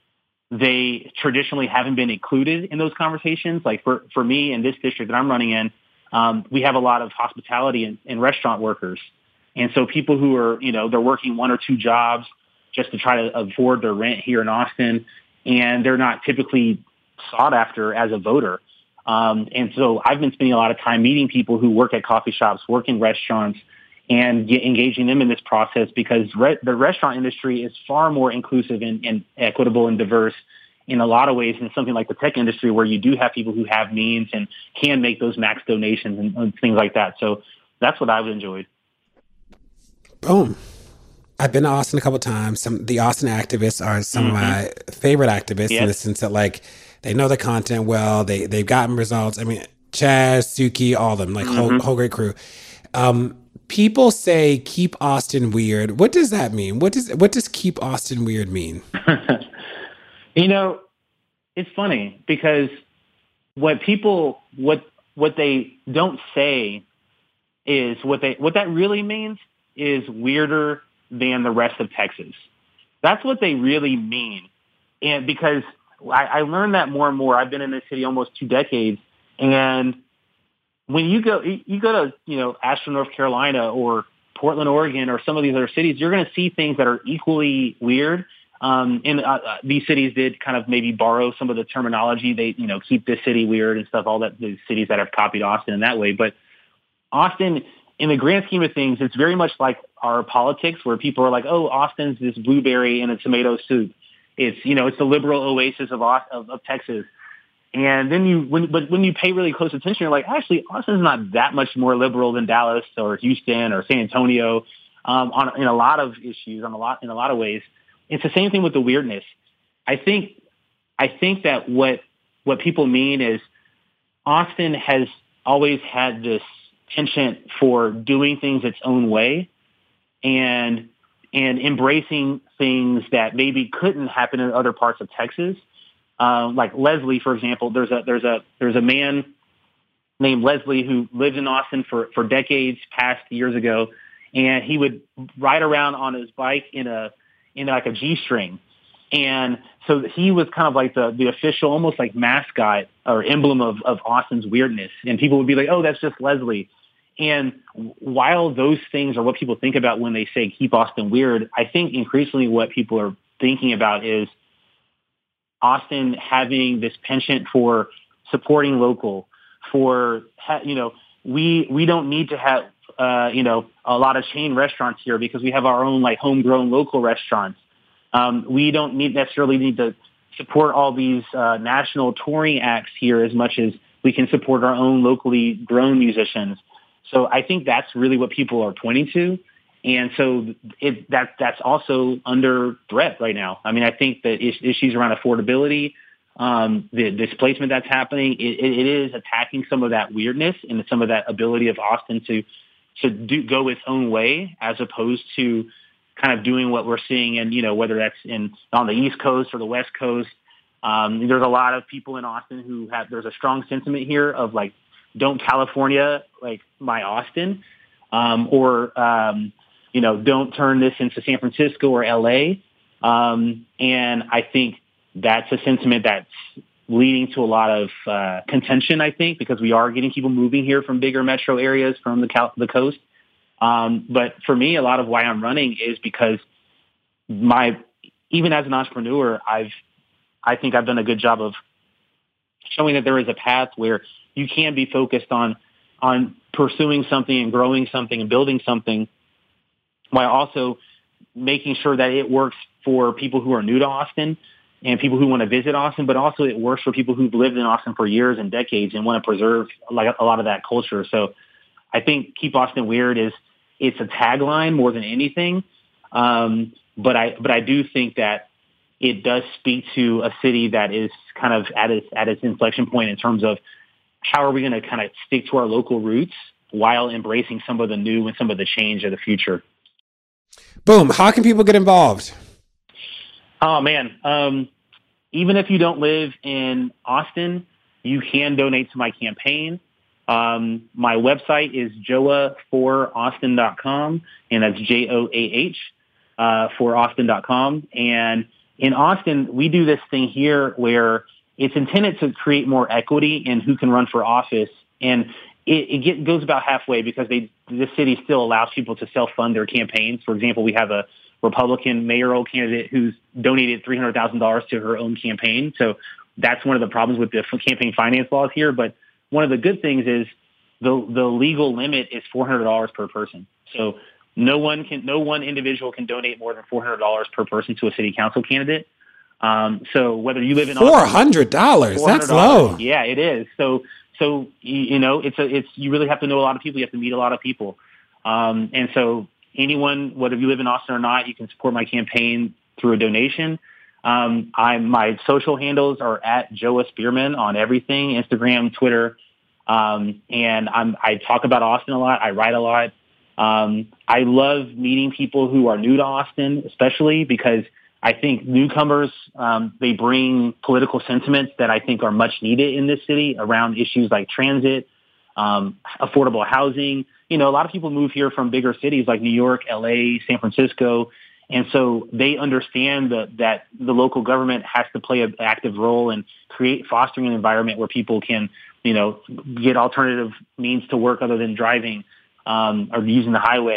they traditionally haven't been included in those conversations. Like for, for me in this district that I'm running in, um, we have a lot of hospitality and, and restaurant workers. And so people who are, you know, they're working one or two jobs just to try to afford their rent here in Austin, and they're not typically sought after as a voter. Um, and so I've been spending a lot of time meeting people who work at coffee shops, work in restaurants, and get, engaging them in this process because re- the restaurant industry is far more inclusive and, and equitable and diverse in a lot of ways than something like the tech industry, where you do have people who have means and can make those max donations and, and things like that. So that's what I've enjoyed. Boom. I've been to Austin a couple of times. Some the Austin activists are some mm-hmm. of my favorite activists yes. in the sense that like they know the content well. They they've gotten results. I mean, Chaz, Suki, all of them, like mm-hmm. whole whole great crew. Um, People say keep Austin weird. What does that mean? What does what does keep Austin weird mean? You know, it's funny because what people what what they don't say is what they what that really means is weirder than the rest of Texas. That's what they really mean. And because I, I learned that more and more. I've been in this city almost two decades, and when you go, you go to, you know, Asheville, North Carolina or Portland, Oregon, or some of these other cities, you're going to see things that are equally weird. Um, and uh, uh, these cities did kind of maybe borrow some of the terminology. They, you know, keep this city weird and stuff, all that, the cities that have copied Austin in that way. But Austin, in the grand scheme of things, it's very much like our politics where people are like, oh, Austin's this blueberry and a tomato soup. It's, you know, it's the liberal oasis of, of, of Texas. And then you, when, but when you pay really close attention, you're like, actually, Austin's not that much more liberal than Dallas or Houston or San Antonio um, on in a lot of issues, on a lot in a lot of ways. It's the same thing with the weirdness. I think, I think that what what people mean is Austin has always had this penchant for doing things its own way, and and embracing things that maybe couldn't happen in other parts of Texas. Uh, like Leslie, for example, there's a there's a there's a man named Leslie who lived in Austin for, for decades, past years ago, and he would ride around on his bike in a in like a G-string. And so he was kind of like the, the official, almost like mascot or emblem of, of Austin's weirdness. And people would be like, oh, that's just Leslie. And while those things are what people think about when they say keep Austin weird, I think increasingly what people are thinking about is Austin having this penchant for supporting local, for, you know, we, we don't need to have, uh, you know, a lot of chain restaurants here because we have our own like homegrown local restaurants. Um, we don't need necessarily need to support all these uh, national touring acts here as much as we can support our own locally grown musicians. So I think that's really what people are pointing to. And so it, that that's also under threat right now. I mean, I think that is, issues around affordability, um, the displacement that's happening, it, it is attacking some of that weirdness and some of that ability of Austin to to do, go its own way, as opposed to kind of doing what we're seeing in, you know, whether that's in on the East Coast or the West Coast. Um, there's a lot of people in Austin who have, there's a strong sentiment here of like, don't California like my Austin, um, or, um, you know, don't turn this into San Francisco or L A. Um, and I think that's a sentiment that's leading to a lot of uh, contention, I think, because we are getting people moving here from bigger metro areas from the, cal- the coast. Um, but for me, a lot of why I'm running is because my, even as an entrepreneur, I've, I think I've done a good job of showing that there is a path where you can be focused on, on pursuing something and growing something and building something while also making sure that it works for people who are new to Austin and people who want to visit Austin, but also it works for people who've lived in Austin for years and decades and want to preserve like a lot of that culture. So I think Keep Austin Weird is, it's a tagline more than anything. Um, but I, but I do think that it does speak to a city that is kind of at its, at its inflection point in terms of how are we going to kind of stick to our local roots while embracing some of the new and some of the change of the future. Boom. How can people get involved? Oh man. Um, even if you don't live in Austin, you can donate to my campaign. Um, my website is joah for austin dot com, and that's J O A H, uh, for austin dot com. And in Austin, we do this thing here where it's intended to create more equity in who can run for office. And it, it get, goes about halfway because they, the city still allows people to self-fund their campaigns. For example, we have a Republican mayoral candidate who's donated three hundred thousand dollars to her own campaign. So that's one of the problems with the campaign finance laws here. But one of the good things is the the legal limit is four hundred dollars per person. So no one can, no one individual can donate more than four hundred dollars per person to a city council candidate. Um, so whether you live in four hundred dollars, that's low. Yeah, it is. So so you, you know, it's a it's you really have to know a lot of people. You have to meet a lot of people. Um, and so anyone, whether you live in Austin or not, you can support my campaign through a donation. Um, I'm, my social handles are at Joah Spearman on everything, Instagram, Twitter. Um, and I'm, I talk about Austin a lot. I write a lot. Um, I love meeting people who are new to Austin, especially because I think newcomers, um, they bring political sentiments that I think are much needed in this city around issues like transit, um, affordable housing. You know, a lot of people move here from bigger cities like New York, L A, San Francisco. And so they understand the, that the local government has to play an active role in create fostering an environment where people can, you know, get alternative means to work other than driving um, or using the highway.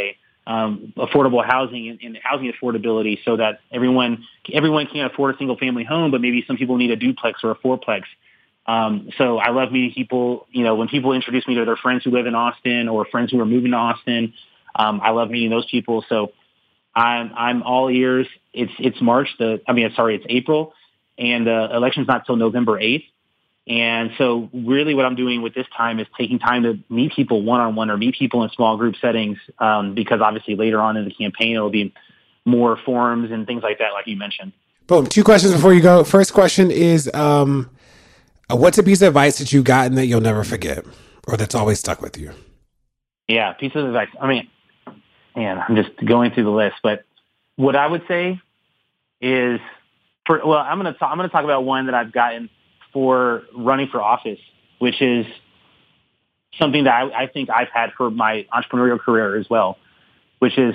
um, affordable housing and, and housing affordability, so that everyone everyone can't afford a single family home, but maybe some people need a duplex or a fourplex. Um, so I love meeting people. You know, when people introduce me to their friends who live in Austin or friends who are moving to Austin, um, I love meeting those people. So I'm I'm all ears. It's it's March. The I mean, sorry, it's April, and the uh, election's not till November eighth. And so really what I'm doing with this time is taking time to meet people one-on-one or meet people in small group settings, um, because obviously later on in the campaign, it will be more forums and things like that, like you mentioned. Boom. Two questions before you go. First question is, um, what's a piece of advice that you've gotten that you'll never forget or that's always stuck with you? Yeah, piece of advice. I mean, man, I'm just going through the list, but what I would say is, for well, I'm going to I'm going to talk about one that I've gotten for running for office, which is something that I, I think I've had for my entrepreneurial career as well, which is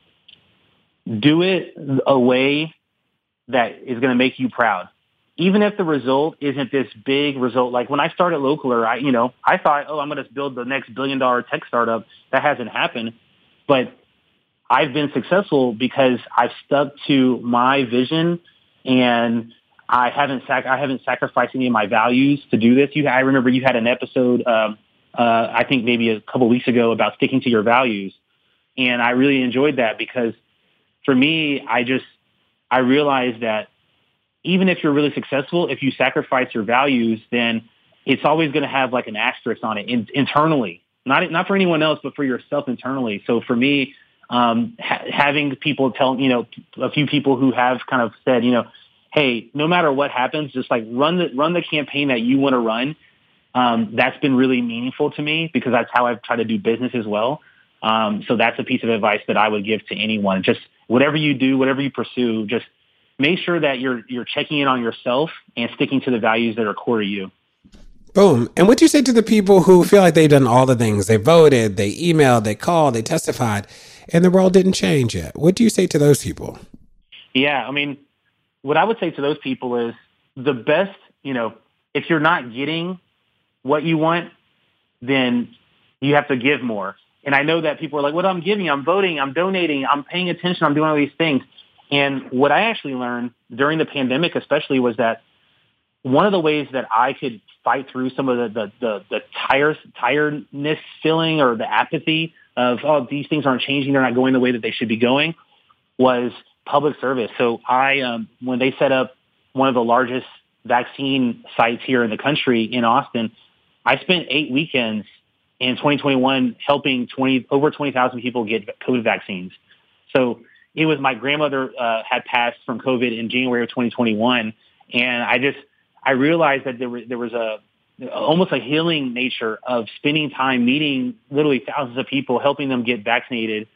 do it a way that is going to make you proud. Even if the result isn't this big result, like when I started Localer, I, you know, I thought, oh, I'm going to build the next billion dollar tech startup. That hasn't happened, but I've been successful because I've stuck to my vision, and I haven't sac- I haven't sacrificed any of my values to do this. You, I remember you had an episode, um, uh, I think maybe a couple weeks ago, about sticking to your values, and I really enjoyed that because for me, I just I realized that even if you're really successful, if you sacrifice your values, then it's always going to have like an asterisk on it in, internally, not not for anyone else, but for yourself internally. So for me, um, ha- having people tell, you know, a few people who have kind of said, you know, hey, no matter what happens, just like run the run the campaign that you want to run. Um, that's been really meaningful to me because that's how I've tried to do business as well. Um, so that's a piece of advice that I would give to anyone. Just whatever you do, whatever you pursue, just make sure that you're you're checking in on yourself and sticking to the values that are core to you. Boom. And what do you say to the people who feel like they've done all the things? They voted, they emailed, they called, they testified, and the world didn't change yet. What do you say to those people? Yeah, I mean, what I would say to those people is the best, you know, if you're not getting what you want, then you have to give more. And I know that people are like, what I'm giving, I'm voting, I'm donating, I'm paying attention, I'm doing all these things. And what I actually learned during the pandemic especially was that one of the ways that I could fight through some of the, the, the, the tires, tiredness feeling or the apathy of, oh, these things aren't changing, they're not going the way that they should be going, was public service. So I, um, when they set up one of the largest vaccine sites here in the country in Austin, I spent eight weekends in twenty twenty-one helping twenty over twenty thousand people get COVID vaccines. So it was my grandmother uh, had passed from COVID in January of twenty twenty-one, and I just I realized that there was there was a almost a healing nature of spending time meeting literally thousands of people, helping them get vaccinated,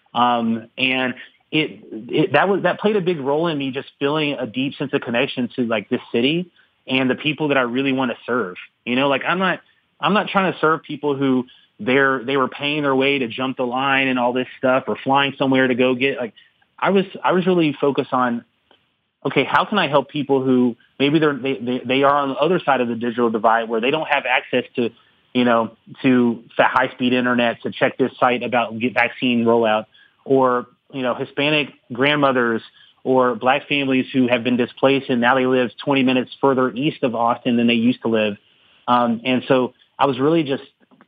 um, and it, it that was that played a big role in me just feeling a deep sense of connection to like this city and the people that I really want to serve. You know, like I'm not I'm not trying to serve people who they're they were paying their way to jump the line and all this stuff or flying somewhere to go get like. I was I was really focused on, okay, how can I help people who maybe they're they, they, they are on the other side of the digital divide where they don't have access to, you know, to high speed internet to check this site about get vaccine rollout, or you know, Hispanic grandmothers or Black families who have been displaced and now they live twenty minutes further east of Austin than they used to live, um, and so I was really just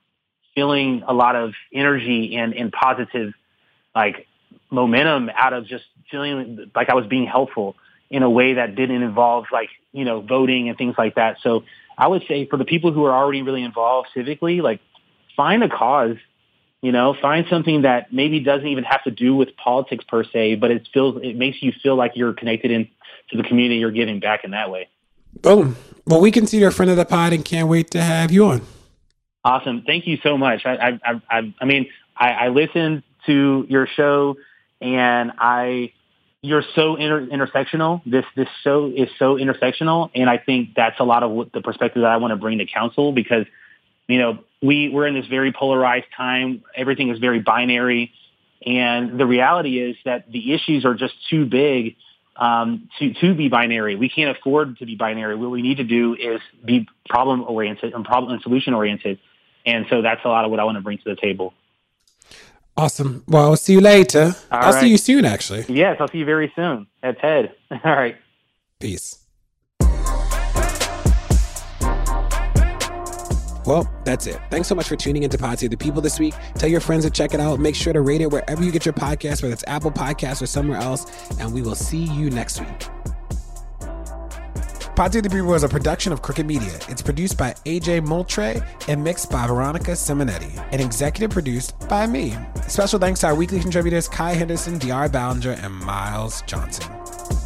feeling a lot of energy and, and positive like momentum out of just feeling like I was being helpful in a way that didn't involve like, you know, voting and things like that. So I would say for the people who are already really involved civically, like find a cause, you know, find something that maybe doesn't even have to do with politics per se, but it feels, it makes you feel like you're connected in to the community. You're giving back in that way. Boom. Well, we consider a friend of the pod and can't wait to have you on. Awesome. Thank you so much. I, I, I, I mean, I, I listened to your show and I, you're so inter- intersectional. This, this show is so intersectional. And I think that's a lot of what the perspective that I want to bring to council because, you know, we, we're in this very polarized time. Everything is very binary. And the reality is that the issues are just too big um, to, to be binary. We can't afford to be binary. What we need to do is be problem oriented and problem and solution oriented. And so that's a lot of what I want to bring to the table. Awesome. Well, I'll see you later. All I'll right. see you soon, actually. Yes, I'll see you very soon at TED. All right. Peace. Well, that's it. Thanks so much for tuning into Pod Save the People this week. Tell your friends to check it out. Make sure to rate it wherever you get your podcast, whether it's Apple Podcasts or somewhere else. And we will see you next week. Pod Save the People is a production of Crooked Media. It's produced by A J Moultrie and mixed by Veronica Simonetti and executive produced by me. Special thanks to our weekly contributors Kai Henderson, D R Ballinger, and Miles Johnson.